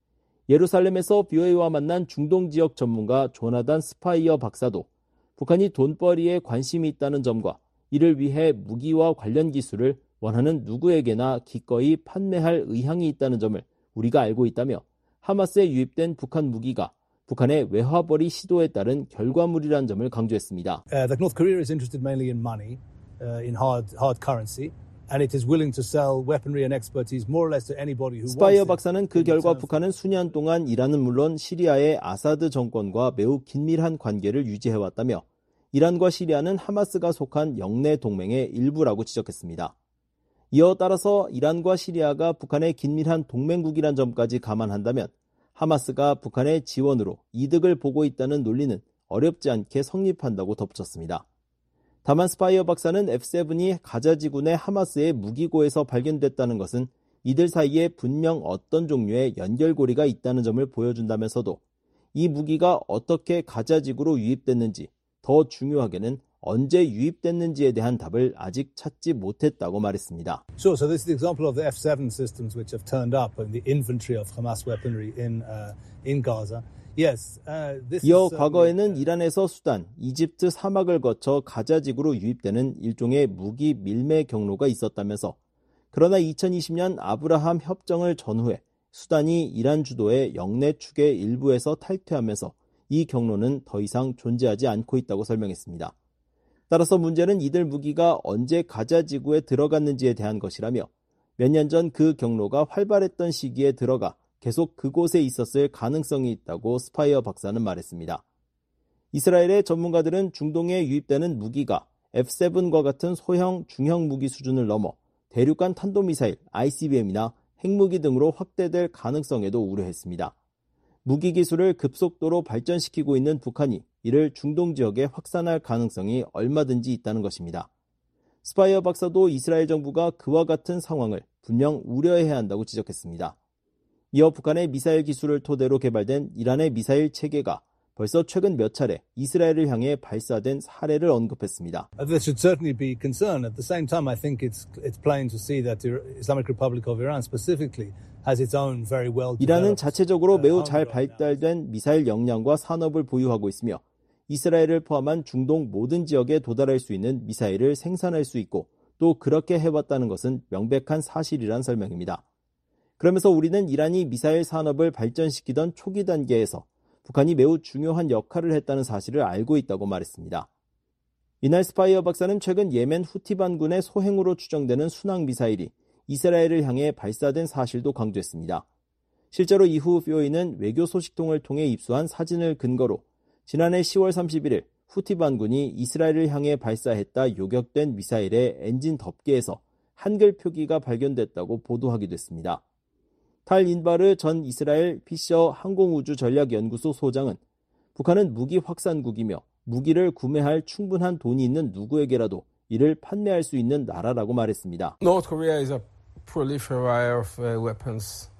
예루살렘에서 브이오에이와 만난 중동 지역 전문가 조나단 스파이어 박사도 북한이 돈벌이에 관심이 있다는 점과 이를 위해 무기와 관련 기술을 원하는 누구에게나 기꺼이 판매할 의향이 있다는 점을 우리가 알고 있다며 하마스에 유입된 북한 무기가 북한의 외화벌이 시도에 따른 결과물이라는 점을 강조했습니다. Uh, that North Korea is interested mainly in money, uh, in hard hard currency. And it is willing to sell weaponry and expertise more or less to anybody who wants it. 스파이어 박사는 그 결과 북한은 수년 동안 이란은 물론 시리아의 아사드 정권과 매우 긴밀한 관계를 유지해왔다며 이란과 시리아는 하마스가 속한 영내 동맹의 일부라고 지적했습니다. 이어 따라서 이란과 시리아가 북한의 긴밀한 동맹국이란 점까지 감안한다면 하마스가 북한의 지원으로 이득을 보고 있다는 논리는 어렵지 않게 성립한다고 덧붙였습니다. 다만 스파이어 박사는 에프 세븐이 가자 지구내 하마스의 무기고에서 발견됐다는 것은 이들 사이에 분명 어떤 종류의 연결고리가 있다는 점을 보여준다면서도 이 무기가 어떻게 가자 지구로 유입됐는지, 더 중요하게는 언제 유입됐는지에 대한 답을 아직 찾지 못했다고 말했습니다. Sure, so this is the example of the 에프 세븐 systems which have turned up in the inventory of Hamas weaponry in uh, in Gaza. Yes, uh, this 이어 is, 과거에는 이란에서 수단, 이집트 사막을 거쳐 가자 지구로 유입되는 일종의 무기 밀매 경로가 있었다면서 그러나 이천이십 년 아브라함 협정을 전후해 수단이 이란 주도의 영내 축의 일부에서 탈퇴하면서 이 경로는 더 이상 존재하지 않고 있다고 설명했습니다. 따라서 문제는 이들 무기가 언제 가자 지구에 들어갔는지에 대한 것이라며 몇 년 전 그 경로가 활발했던 시기에 들어가 계속 그곳에 있었을 가능성이 있다고 스파이어 박사는 말했습니다. 이스라엘의 전문가들은 중동에 유입되는 무기가 에프 세븐과 같은 소형, 중형 무기 수준을 넘어 대륙간 탄도미사일, 아이씨비엠이나 핵무기 등으로 확대될 가능성에도 우려했습니다. 무기 기술을 급속도로 발전시키고 있는 북한이 이를 중동 지역에 확산할 가능성이 얼마든지 있다는 것입니다. 스파이어 박사도 이스라엘 정부가 그와 같은 상황을 분명 우려해야 한다고 지적했습니다. 이어 북한의 미사일 기술을 토대로 개발된 이란의 미사일 체계가 벌써 최근 몇 차례 이스라엘을 향해 발사된 사례를 언급했습니다. There should certainly be concern. At the same time, I think it's it's plain to see that the Islamic Republic of Iran specifically has its own very well developed. 이란은 자체적으로 매우 잘 발달된 미사일 역량과 산업을 보유하고 있으며 이스라엘을 포함한 중동 모든 지역에 도달할 수 있는 미사일을 생산할 수 있고 또 그렇게 해왔다는 것은 명백한 사실이란 설명입니다. 그러면서 우리는 이란이 미사일 산업을 발전시키던 초기 단계에서 북한이 매우 중요한 역할을 했다는 사실을 알고 있다고 말했습니다. 이날 스파이어 박사는 최근 예멘 후티 반군의 소행으로 추정되는 순항 미사일이 이스라엘을 향해 발사된 사실도 강조했습니다. 실제로 이후 비오이는 외교 소식통을 통해 입수한 사진을 근거로 지난해 시월 삼십일일 후티 반군이 이스라엘을 향해 발사했다 요격된 미사일의 엔진 덮개에서 한글 표기가 발견됐다고 보도하기도 했습니다. 탈 인바르 전 이스라엘 피셔 항공우주전략연구소 소장은 북한은 무기 확산국이며 무기를 구매할 충분한 돈이 있는 누구에게라도 이를 판매할 수 있는 나라라고 말했습니다. North Korea is a proliferator of uh, weapons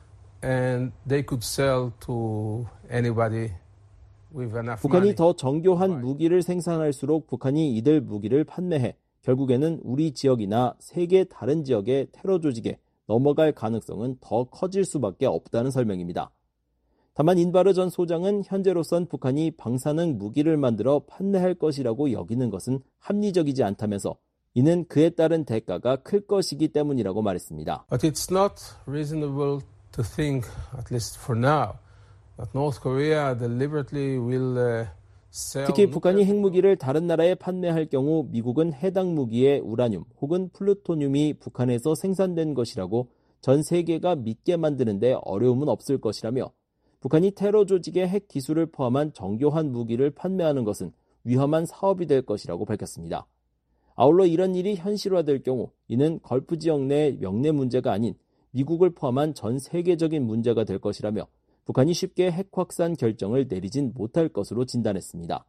and they could sell to anybody with enough 북한이 money. 더 정교한 무기를 생산할수록 북한이 이들 무기를 판매해 결국에는 우리 지역이나 세계 다른 지역의 테러 조직에 넘어갈 가능성은 더 커질 수밖에 없다는 설명입니다. 다만 인바르 전 소장은 현재로선 북한이 방사능 무기를 만들어 판매할 것이라고 여기는 것은 합리적이지 않다면서 이는 그에 따른 대가가 클 것이기 때문이라고 말했습니다. But it's not reasonable to think, at least for now, that North Korea deliberately will uh, sell. 특히 북한이 핵무기를 다른 나라에 판매할 경우 미국은 해당 무기의 우라늄 혹은 플루토늄이 북한에서 생산된 것이라고 전 세계가 믿게 만드는데 어려움은 없을 것이라며 북한이 테러 조직의 핵 기술을 포함한 정교한 무기를 판매하는 것은 위험한 사업이 될 것이라고 밝혔습니다. 아울러 이런 일이 현실화될 경우 이는 걸프 지역 내 명내 문제가 아닌 미국을 포함한 전 세계적인 문제가 될 것이라며 북한이 쉽게 핵 확산 결정을 내리진 못할 것으로 진단했습니다.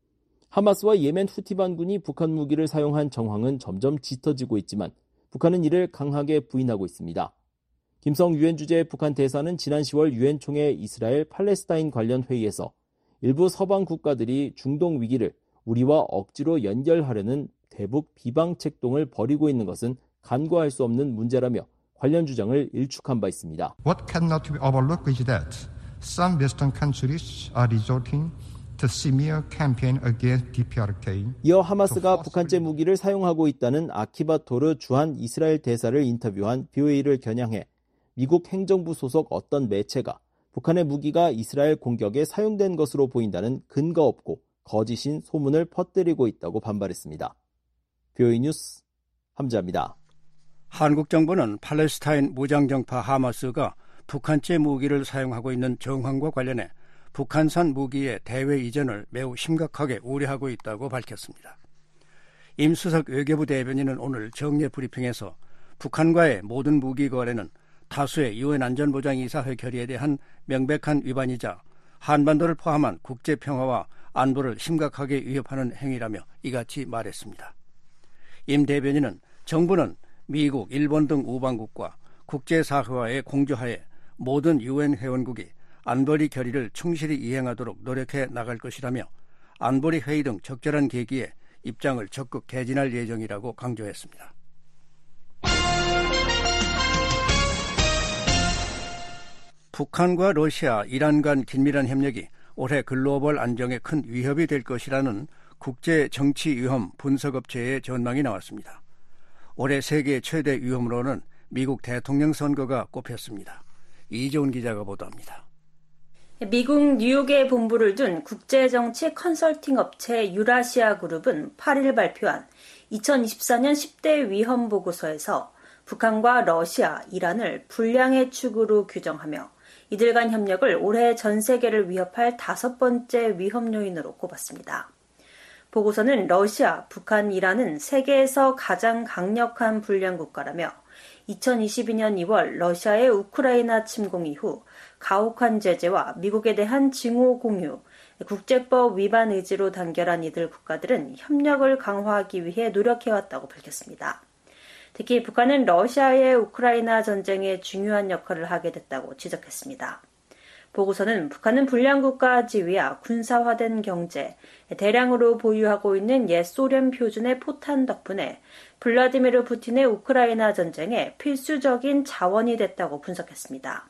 하마스와 예멘 후티 반군이 북한 무기를 사용한 정황은 점점 짙어지고 있지만 북한은 이를 강하게 부인하고 있습니다. 김성 유엔 주재 북한 대사는 지난 시월 유엔 총회 이스라엘 팔레스타인 관련 회의에서 일부 서방 국가들이 중동 위기를 우리와 억지로 연결하려는 대북 비방 책동을 벌이고 있는 것은 간과할 수 없는 문제라며 관련 주장을 일축한 바 있습니다. What cannot be overlooked is that some Western countries are resorting to smear campaign against 디피아르케이. 이어 하마스가 북한제 무기를 사용하고 있다는 아키바 토르 주한 이스라엘 대사를 인터뷰한 비오에이를 겨냥해 미국 행정부 소속 어떤 매체가 북한의 무기가 이스라엘 공격에 사용된 것으로 보인다는 근거 없고 거짓인 소문을 퍼뜨리고 있다고 반발했습니다. 비오이 뉴스 함자입니다. 한국 정부는 팔레스타인 무장정파 하마스가 북한제 무기를 사용하고 있는 정황과 관련해 북한산 무기의 대외 이전을 매우 심각하게 우려하고 있다고 밝혔습니다. 임수석 외교부 대변인은 오늘 정례 브리핑에서 북한과의 모든 무기 거래는 다수의 유엔 안전보장이사회 결의에 대한 명백한 위반이자 한반도를 포함한 국제평화와 안보를 심각하게 위협하는 행위라며 이같이 말했습니다. 임 대변인은 정부는 미국, 일본 등 우방국과 국제사회와의 공조하에 모든 유엔 회원국이 안보리 결의를 충실히 이행하도록 노력해 나갈 것이라며 안보리 회의 등 적절한 계기에 입장을 적극 개진할 예정이라고 강조했습니다. 북한과 러시아, 이란 간 긴밀한 협력이 올해 글로벌 안정에 큰 위협이 될 것이라는 국제정치위험 분석업체의 전망이 나왔습니다. 올해 세계 최대 위험으로는 미국 대통령 선거가 꼽혔습니다. 이재훈 기자가 보도합니다. 미국 뉴욕에 본부를 둔 국제정치 컨설팅 업체 유라시아 그룹은 팔 일 발표한 이천이십사 년 십 대 위험 보고서에서 북한과 러시아, 이란을 불량의 축으로 규정하며 이들 간 협력을 올해 전 세계를 위협할 다섯 번째 위험 요인으로 꼽았습니다. 보고서는 러시아, 북한, 이란은 세계에서 가장 강력한 불량 국가라며 이천이십이 년 이월 러시아의 우크라이나 침공 이후 가혹한 제재와 미국에 대한 징후 공유, 국제법 위반 의지로 단결한 이들 국가들은 협력을 강화하기 위해 노력해왔다고 밝혔습니다. 특히 북한은 러시아의 우크라이나 전쟁에 중요한 역할을 하게 됐다고 지적했습니다. 보고서는 북한은 불량국가 지위와 군사화된 경제, 대량으로 보유하고 있는 옛 소련 표준의 포탄 덕분에 블라디미르 푸틴의 우크라이나 전쟁에 필수적인 자원이 됐다고 분석했습니다.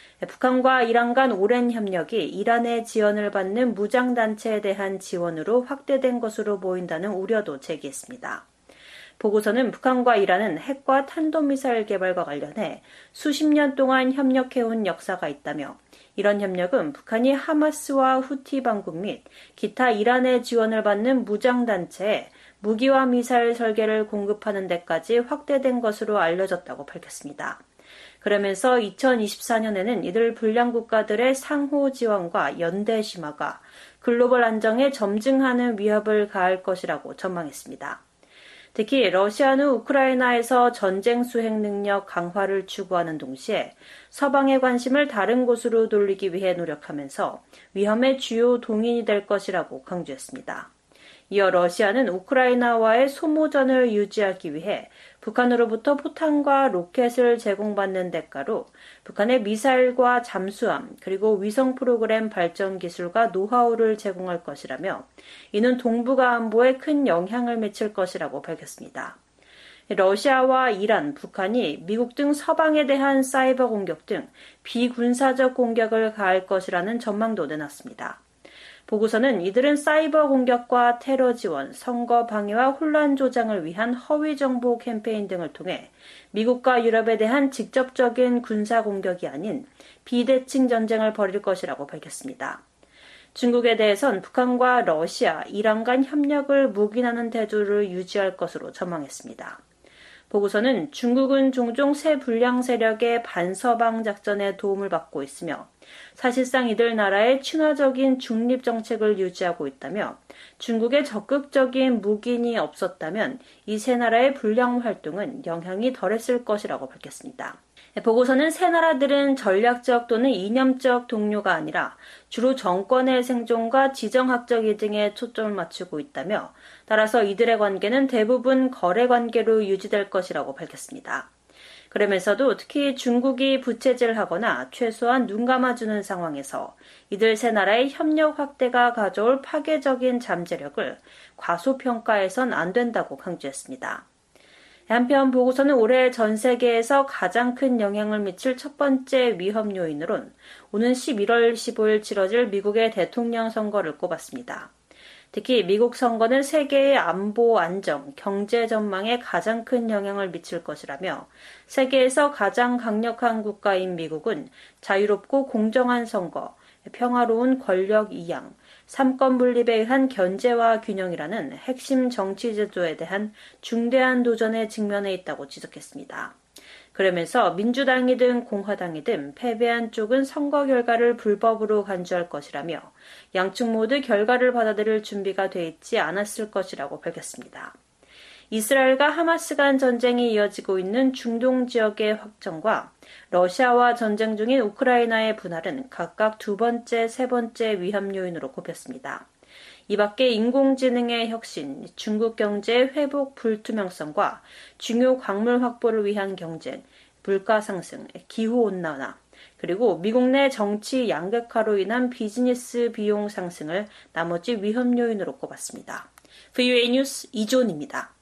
북한과 이란 간 오랜 협력이 이란의 지원을 받는 무장단체에 대한 지원으로 확대된 것으로 보인다는 우려도 제기했습니다. 보고서는 북한과 이란은 핵과 탄도미사일 개발과 관련해 수십 년 동안 협력해온 역사가 있다며 이런 협력은 북한이 하마스와 후티 반군 및 기타 이란의 지원을 받는 무장단체에 무기와 미사일 설계를 공급하는 데까지 확대된 것으로 알려졌다고 밝혔습니다. 그러면서 이천이십사 년에는 이들 불량 국가들의 상호 지원과 연대 심화가 글로벌 안정에 점증하는 위협을 가할 것이라고 전망했습니다. 특히 러시아는 우크라이나에서 전쟁 수행 능력 강화를 추구하는 동시에 서방의 관심을 다른 곳으로 돌리기 위해 노력하면서 위험의 주요 동인이 될 것이라고 강조했습니다. 이어 러시아는 우크라이나와의 소모전을 유지하기 위해 북한으로부터 포탄과 로켓을 제공받는 대가로 북한의 미사일과 잠수함 그리고 위성 프로그램 발전 기술과 노하우를 제공할 것이라며 이는 동북아 안보에 큰 영향을 미칠 것이라고 밝혔습니다. 러시아와 이란, 북한이 미국 등 서방에 대한 사이버 공격 등 비군사적 공격을 가할 것이라는 전망도 내놨습니다. 보고서는 이들은 사이버 공격과 테러 지원, 선거 방해와 혼란 조장을 위한 허위 정보 캠페인 등을 통해 미국과 유럽에 대한 직접적인 군사 공격이 아닌 비대칭 전쟁을 벌일 것이라고 밝혔습니다. 중국에 대해선 북한과 러시아, 이란 간 협력을 묵인하는 태도를 유지할 것으로 전망했습니다. 보고서는 중국은 종종 새 불량 세력의 반서방 작전에 도움을 받고 있으며 사실상 이들 나라의 친화적인 중립 정책을 유지하고 있다며 중국의 적극적인 묵인이 없었다면 이 세 나라의 불량 활동은 영향이 덜했을 것이라고 밝혔습니다. 보고서는 세 나라들은 전략적 또는 이념적 동료가 아니라 주로 정권의 생존과 지정학적 이득에 초점을 맞추고 있다며 따라서 이들의 관계는 대부분 거래 관계로 유지될 것이라고 밝혔습니다. 그러면서도 특히 중국이 부채질하거나 최소한 눈 감아주는 상황에서 이들 세 나라의 협력 확대가 가져올 파괴적인 잠재력을 과소평가해선 안 된다고 강조했습니다. 한편 보고서는 올해 전 세계에서 가장 큰 영향을 미칠 첫 번째 위험 요인으론 오는 십일월 십오일 치러질 미국의 대통령 선거를 꼽았습니다. 특히 미국 선거는 세계의 안보, 안정, 경제 전망에 가장 큰 영향을 미칠 것이라며 세계에서 가장 강력한 국가인 미국은 자유롭고 공정한 선거, 평화로운 권력 이양, 삼권 분립에 의한 견제와 균형이라는 핵심 정치 제도에 대한 중대한 도전에 직면해 있다고 지적했습니다. 그러면서 민주당이든 공화당이든 패배한 쪽은 선거 결과를 불법으로 간주할 것이라며 양측 모두 결과를 받아들일 준비가 돼 있지 않았을 것이라고 밝혔습니다. 이스라엘과 하마스 간 전쟁이 이어지고 있는 중동 지역의 확정과 러시아와 전쟁 중인 우크라이나의 분할은 각각 두 번째, 세 번째 위험 요인으로 꼽혔습니다. 이 밖에 인공지능의 혁신, 중국 경제의 회복 불투명성과 중요 광물 확보를 위한 경쟁, 물가 상승, 기후온난화, 그리고 미국 내 정치 양극화로 인한 비즈니스 비용 상승을 나머지 위험 요인으로 꼽았습니다. 브이오에이 뉴스 이존입니다.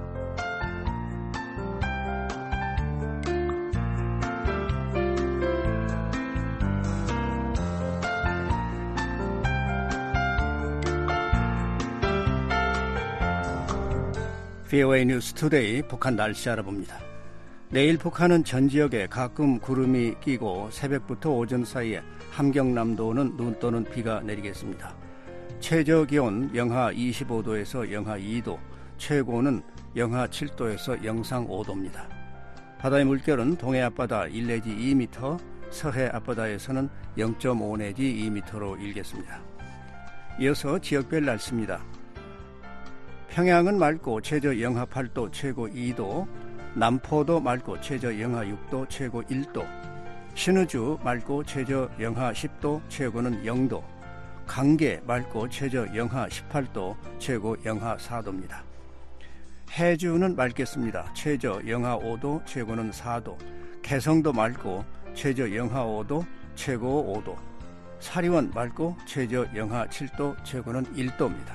브이오에이 뉴스 투데이 북한 날씨 알아봅니다. 내일 북한은 전 지역에 가끔 구름이 끼고 새벽부터 오전 사이에 함경남도는 눈 또는 비가 내리겠습니다. 최저 기온 영하 이십오 도에서 영하 이 도, 최고는 영하 칠 도에서 영상 오 도입니다. 바다의 물결은 동해 앞바다 일 내지 이 미터, 서해 앞바다에서는 영 점 오 내지 이 미터로 일겠습니다. 이어서 지역별 날씨입니다. 평양은 맑고 최저 영하 팔 도, 최고 이 도, 남포도 맑고 최저 영하 육 도, 최고 일 도, 신의주 맑고 최저 영하 십 도, 최고는 영 도, 강계 맑고 최저 영하 십팔 도, 최고 영하 사 도입니다. 해주는 맑겠습니다. 최저 영하 오 도, 최고는 사 도, 개성도 맑고 최저 영하 오 도, 최고 오 도, 사리원 맑고 최저 영하 칠 도, 최고는 일 도입니다.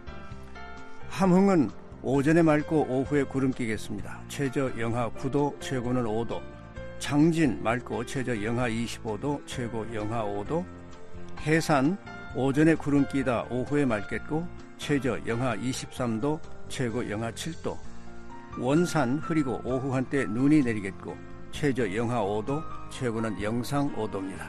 함흥은 오전에 맑고 오후에 구름 끼겠습니다. 최저 영하 구 도, 최고는 오 도, 장진 맑고 최저 영하 이십오 도, 최고 영하 오 도, 해산 오전에 구름 끼다 오후에 맑겠고 최저 영하 이십삼 도, 최고 영하 칠 도, 원산 흐리고 오후 한때 눈이 내리겠고 최저 영하 오 도, 최고는 영상 오 도입니다.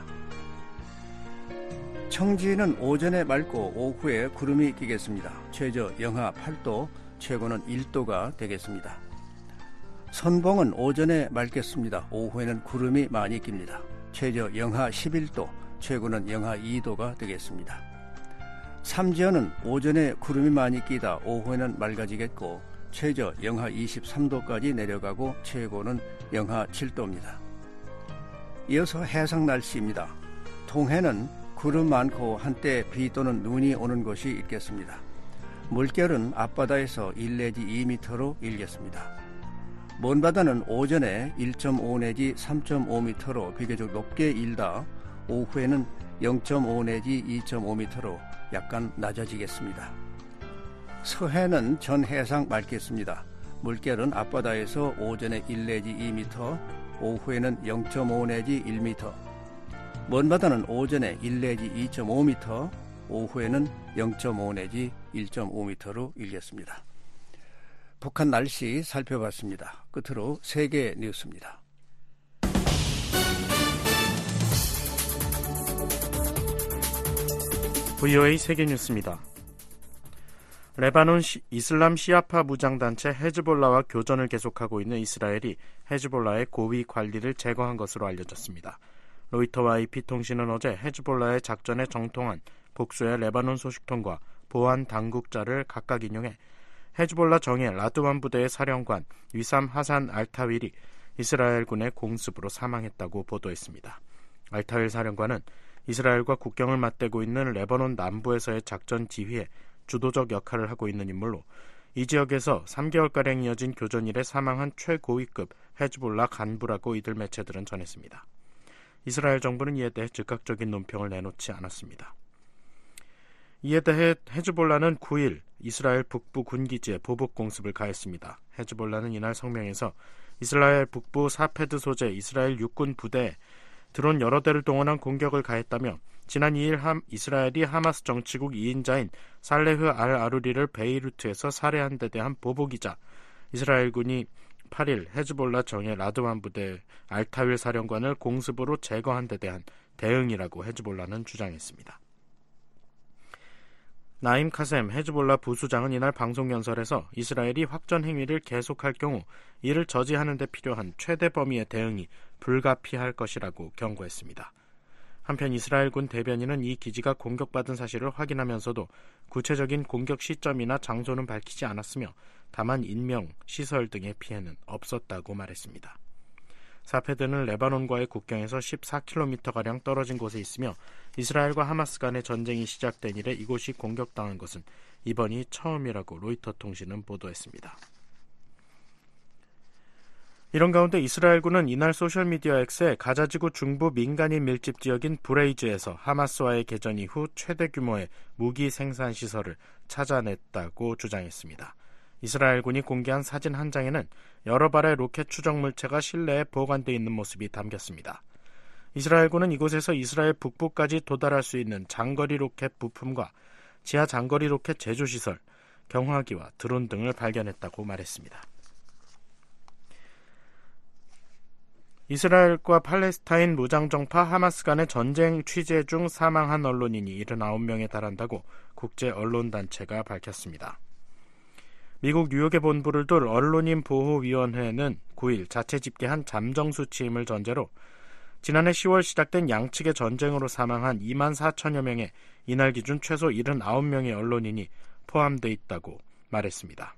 청지는 오전에 맑고 오후에 구름이 끼겠습니다. 최저 영하 팔 도, 최고는 일 도가 되겠습니다. 선봉은 오전에 맑겠습니다. 오후에는 구름이 많이 낍니다. 최저 영하 십일 도, 최고는 영하 이 도가 되겠습니다. 삼지연은 오전에 구름이 많이 끼다 오후에는 맑아지겠고 최저 영하 이십삼 도까지 내려가고 최고는 영하 칠 도입니다. 이어서 해상 날씨입니다. 동해는 구름 많고 한때 비 또는 눈이 오는 곳이 있겠습니다. 물결은 앞바다에서 일 내지 이 미터로 일겠습니다. 먼바다는 오전에 일 점 오 내지 삼 점 오 미터로 비교적 높게 일다 오후에는 영 점 오 내지 이 점 오 미터로 약간 낮아지겠습니다. 서해는 전 해상 맑겠습니다. 물결은 앞바다에서 오전에 일 내지 이 미터, 오후에는 영 점 오 내지 일 미터, 먼바다는 오전에 일 내지 이 점 오 미터, 오후에는 영 점 오 내지 일 점 오 미터로 일겠습니다. 북한 날씨 살펴봤습니다. 끝으로 세계 뉴스입니다. 브이오에이 세계 뉴스입니다. 레바논 시, 이슬람 시아파 무장단체 헤즈볼라와 교전을 계속하고 있는 이스라엘이 헤즈볼라의 고위 관리를 제거한 것으로 알려졌습니다. 로이터와 에이피통신은 어제 헤즈볼라의 작전에 정통한 복수의 레바논 소식통과 보안 당국자를 각각 인용해 헤즈볼라 정예 라드완 부대의 사령관 위삼 하산 알타윌이 이스라엘군의 공습으로 사망했다고 보도했습니다. 알타윌 사령관은 이스라엘과 국경을 맞대고 있는 레바논 남부에서의 작전 지휘에 주도적 역할을 하고 있는 인물로 이 지역에서 삼 개월가량 이어진 교전 이래 사망한 최고위급 헤즈볼라 간부라고 이들 매체들은 전했습니다. 이스라엘 정부는 이에 대해 즉각적인 논평을 내놓지 않았습니다. 이에 대해 헤즈볼라는 구 일 이스라엘 북부 군기지에 보복 공습을 가했습니다. 헤즈볼라는 이날 성명에서 이스라엘 북부 사페드 소재 이스라엘 육군 부대에 드론 여러 대를 동원한 공격을 가했다며 지난 이 일 이스라엘이 하마스 정치국 이 인자인 살레흐 알 아루리를 베이루트에서 살해한 데 대한 보복이자 이스라엘군이 팔 일 헤즈볼라 정예 라드완 부대 알타윌 사령관을 공습으로 제거한 데 대한 대응이라고 헤즈볼라는 주장했습니다. 나임 카셈 헤즈볼라 부수장은 이날 방송연설에서 이스라엘이 확전 행위를 계속할 경우 이를 저지하는 데 필요한 최대 범위의 대응이 불가피할 것이라고 경고했습니다. 한편 이스라엘군 대변인은 이 기지가 공격받은 사실을 확인하면서도 구체적인 공격 시점이나 장소는 밝히지 않았으며 다만 인명, 시설 등의 피해는 없었다고 말했습니다. 사페드는 레바논과의 국경에서 십사 킬로미터가량 떨어진 곳에 있으며 이스라엘과 하마스 간의 전쟁이 시작된 이래 이곳이 공격당한 것은 이번이 처음이라고 로이터 통신은 보도했습니다. 이런 가운데 이스라엘군은 이날 소셜미디어 X에 가자지구 중부 민간인 밀집 지역인 브레이즈에서 하마스와의 개전 이후 최대 규모의 무기 생산 시설을 찾아냈다고 주장했습니다. 이스라엘군이 공개한 사진 한 장에는 여러 발의 로켓 추적 물체가 실내에 보관되어 있는 모습이 담겼습니다. 이스라엘군은 이곳에서 이스라엘 북부까지 도달할 수 있는 장거리 로켓 부품과 지하 장거리 로켓 제조시설, 경화기와 드론 등을 발견했다고 말했습니다. 이스라엘과 팔레스타인 무장정파 하마스 간의 전쟁 취재 중 사망한 언론인이 칠십구 명에 달한다고 국제언론단체가 밝혔습니다. 미국 뉴욕에 본부를 둘 언론인보호위원회는 구 일 자체 집계한 잠정수 취임을 전제로 지난해 시월 시작된 양측의 전쟁으로 사망한 이만 사천여 명의 이날 기준 최소 칠십구 명의 언론인이 포함되어 있다고 말했습니다.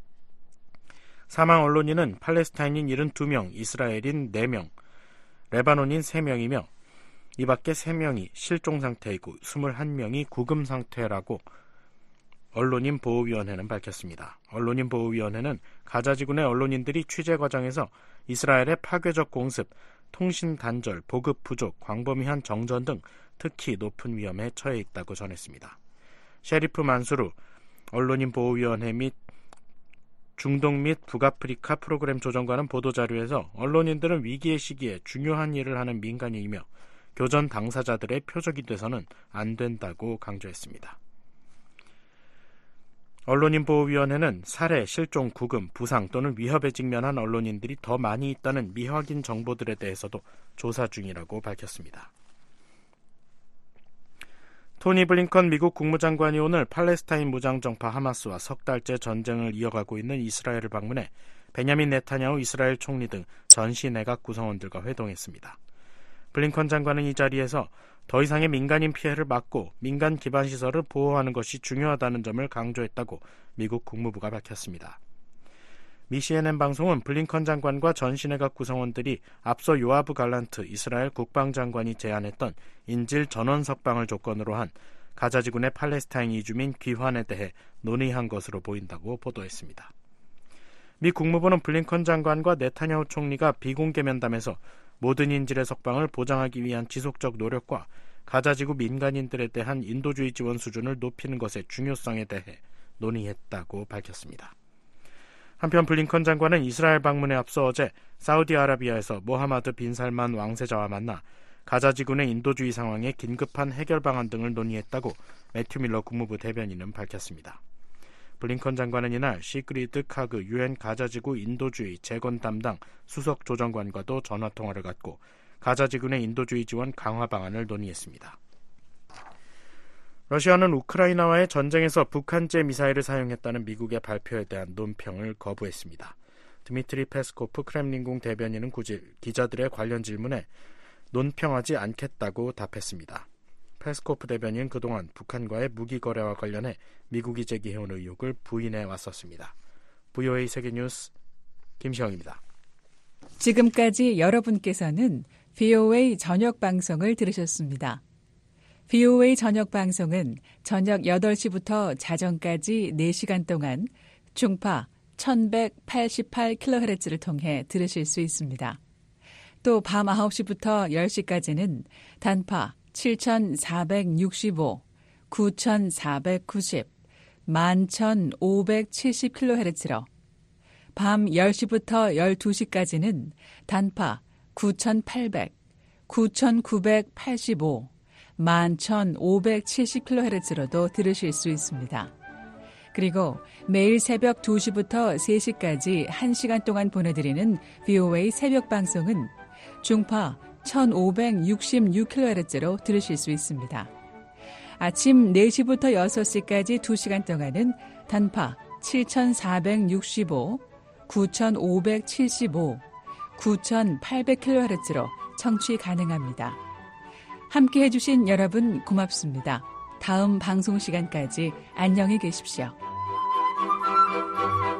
사망 언론인은 팔레스타인인 칠십이 명, 이스라엘인 네 명, 레바논인 세 명이며 이 밖에 세 명이 실종 상태이고 이십일 명이 구금 상태라고 언론인보호위원회는 밝혔습니다. 언론인보호위원회는 가자지군의 언론인들이 취재 과정에서 이스라엘의 파괴적 공습, 통신 단절, 보급 부족, 광범위한 정전 등 특히 높은 위험에 처해 있다고 전했습니다. 셰리프 만수르 언론인보호위원회 및 중동 및 북아프리카 프로그램 조정관은 보도자료에서 언론인들은 위기의 시기에 중요한 일을 하는 민간인이며 교전 당사자들의 표적이 돼서는 안 된다고 강조했습니다. 언론인보호위원회는 살해, 실종, 구금, 부상 또는 위협에 직면한 언론인들이 더 많이 있다는 미확인 정보들에 대해서도 조사 중이라고 밝혔습니다. 토니 블링컨 미국 국무장관이 오늘 팔레스타인 무장정파 하마스와 석 달째 전쟁을 이어가고 있는 이스라엘을 방문해 베냐민 네타냐후 이스라엘 총리 등 전시 내각 구성원들과 회동했습니다. 블링컨 장관은 이 자리에서 더 이상의 민간인 피해를 막고 민간 기반 시설을 보호하는 것이 중요하다는 점을 강조했다고 미국 국무부가 밝혔습니다. 미 씨엔엔 방송은 블링컨 장관과 전시 내각 구성원들이 앞서 요아브 갈란트 이스라엘 국방장관이 제안했던 인질 전원 석방을 조건으로 한 가자지군의 팔레스타인 이주민 귀환에 대해 논의한 것으로 보인다고 보도했습니다. 미 국무부는 블링컨 장관과 네타냐후 총리가 비공개 면담에서 모든 인질의 석방을 보장하기 위한 지속적 노력과 가자지구 민간인들에 대한 인도주의 지원 수준을 높이는 것의 중요성에 대해 논의했다고 밝혔습니다. 한편 블링컨 장관은 이스라엘 방문에 앞서 어제 사우디아라비아에서 모하마드 빈 살만 왕세자와 만나 가자지군의 인도주의 상황에 긴급한 해결 방안 등을 논의했다고 매튜 밀러 국무부 대변인은 밝혔습니다. 블링컨 장관은 이날 시그리드 카그 유엔 가자지구 인도주의 재건 담당 수석 조정관과도 전화통화를 갖고 가자지군의 인도주의 지원 강화 방안을 논의했습니다. 러시아는 우크라이나와의 전쟁에서 북한제 미사일을 사용했다는 미국의 발표에 대한 논평을 거부했습니다. 드미트리 페스코프 크렘린궁 대변인은 구 일 기자들의 관련 질문에 논평하지 않겠다고 답했습니다. 페스코프 대변인은 그동안 북한과의 무기 거래와 관련해 미국이 제기해온 의혹을 부인해 왔었습니다. 브이오에이 세계뉴스 김시영입니다. 지금까지 여러분께서는 브이오에이 저녁 방송을 들으셨습니다. 브이오에이 저녁 방송은 저녁 여덟 시부터 자정까지 네 시간 동안 중파 천백팔십팔 킬로헤르츠를 통해 들으실 수 있습니다. 또 밤 아홉 시부터 열 시까지는 단파 칠천사백육십오, 구천사백구십, 만 천오백칠십 킬로헤르츠로 밤 열 시부터 열두 시까지는 단파 구천팔백, 구천구백팔십오, 만 천오백칠십 킬로헤르츠로도 들으실 수 있습니다. 그리고 매일 새벽 두 시부터 세 시까지 한 시간 동안 보내드리는 브이오에이 새벽 방송은 중파 천오백육십육 킬로헤르츠로 들으실 수 있습니다. 아침 네 시부터 여섯 시까지 두 시간 동안은 단파 칠천사백육십오, 구천오백칠십오, 구천팔백 킬로헤르츠로 청취 가능합니다. 함께 해주신 여러분 고맙습니다. 다음 방송 시간까지 안녕히 계십시오.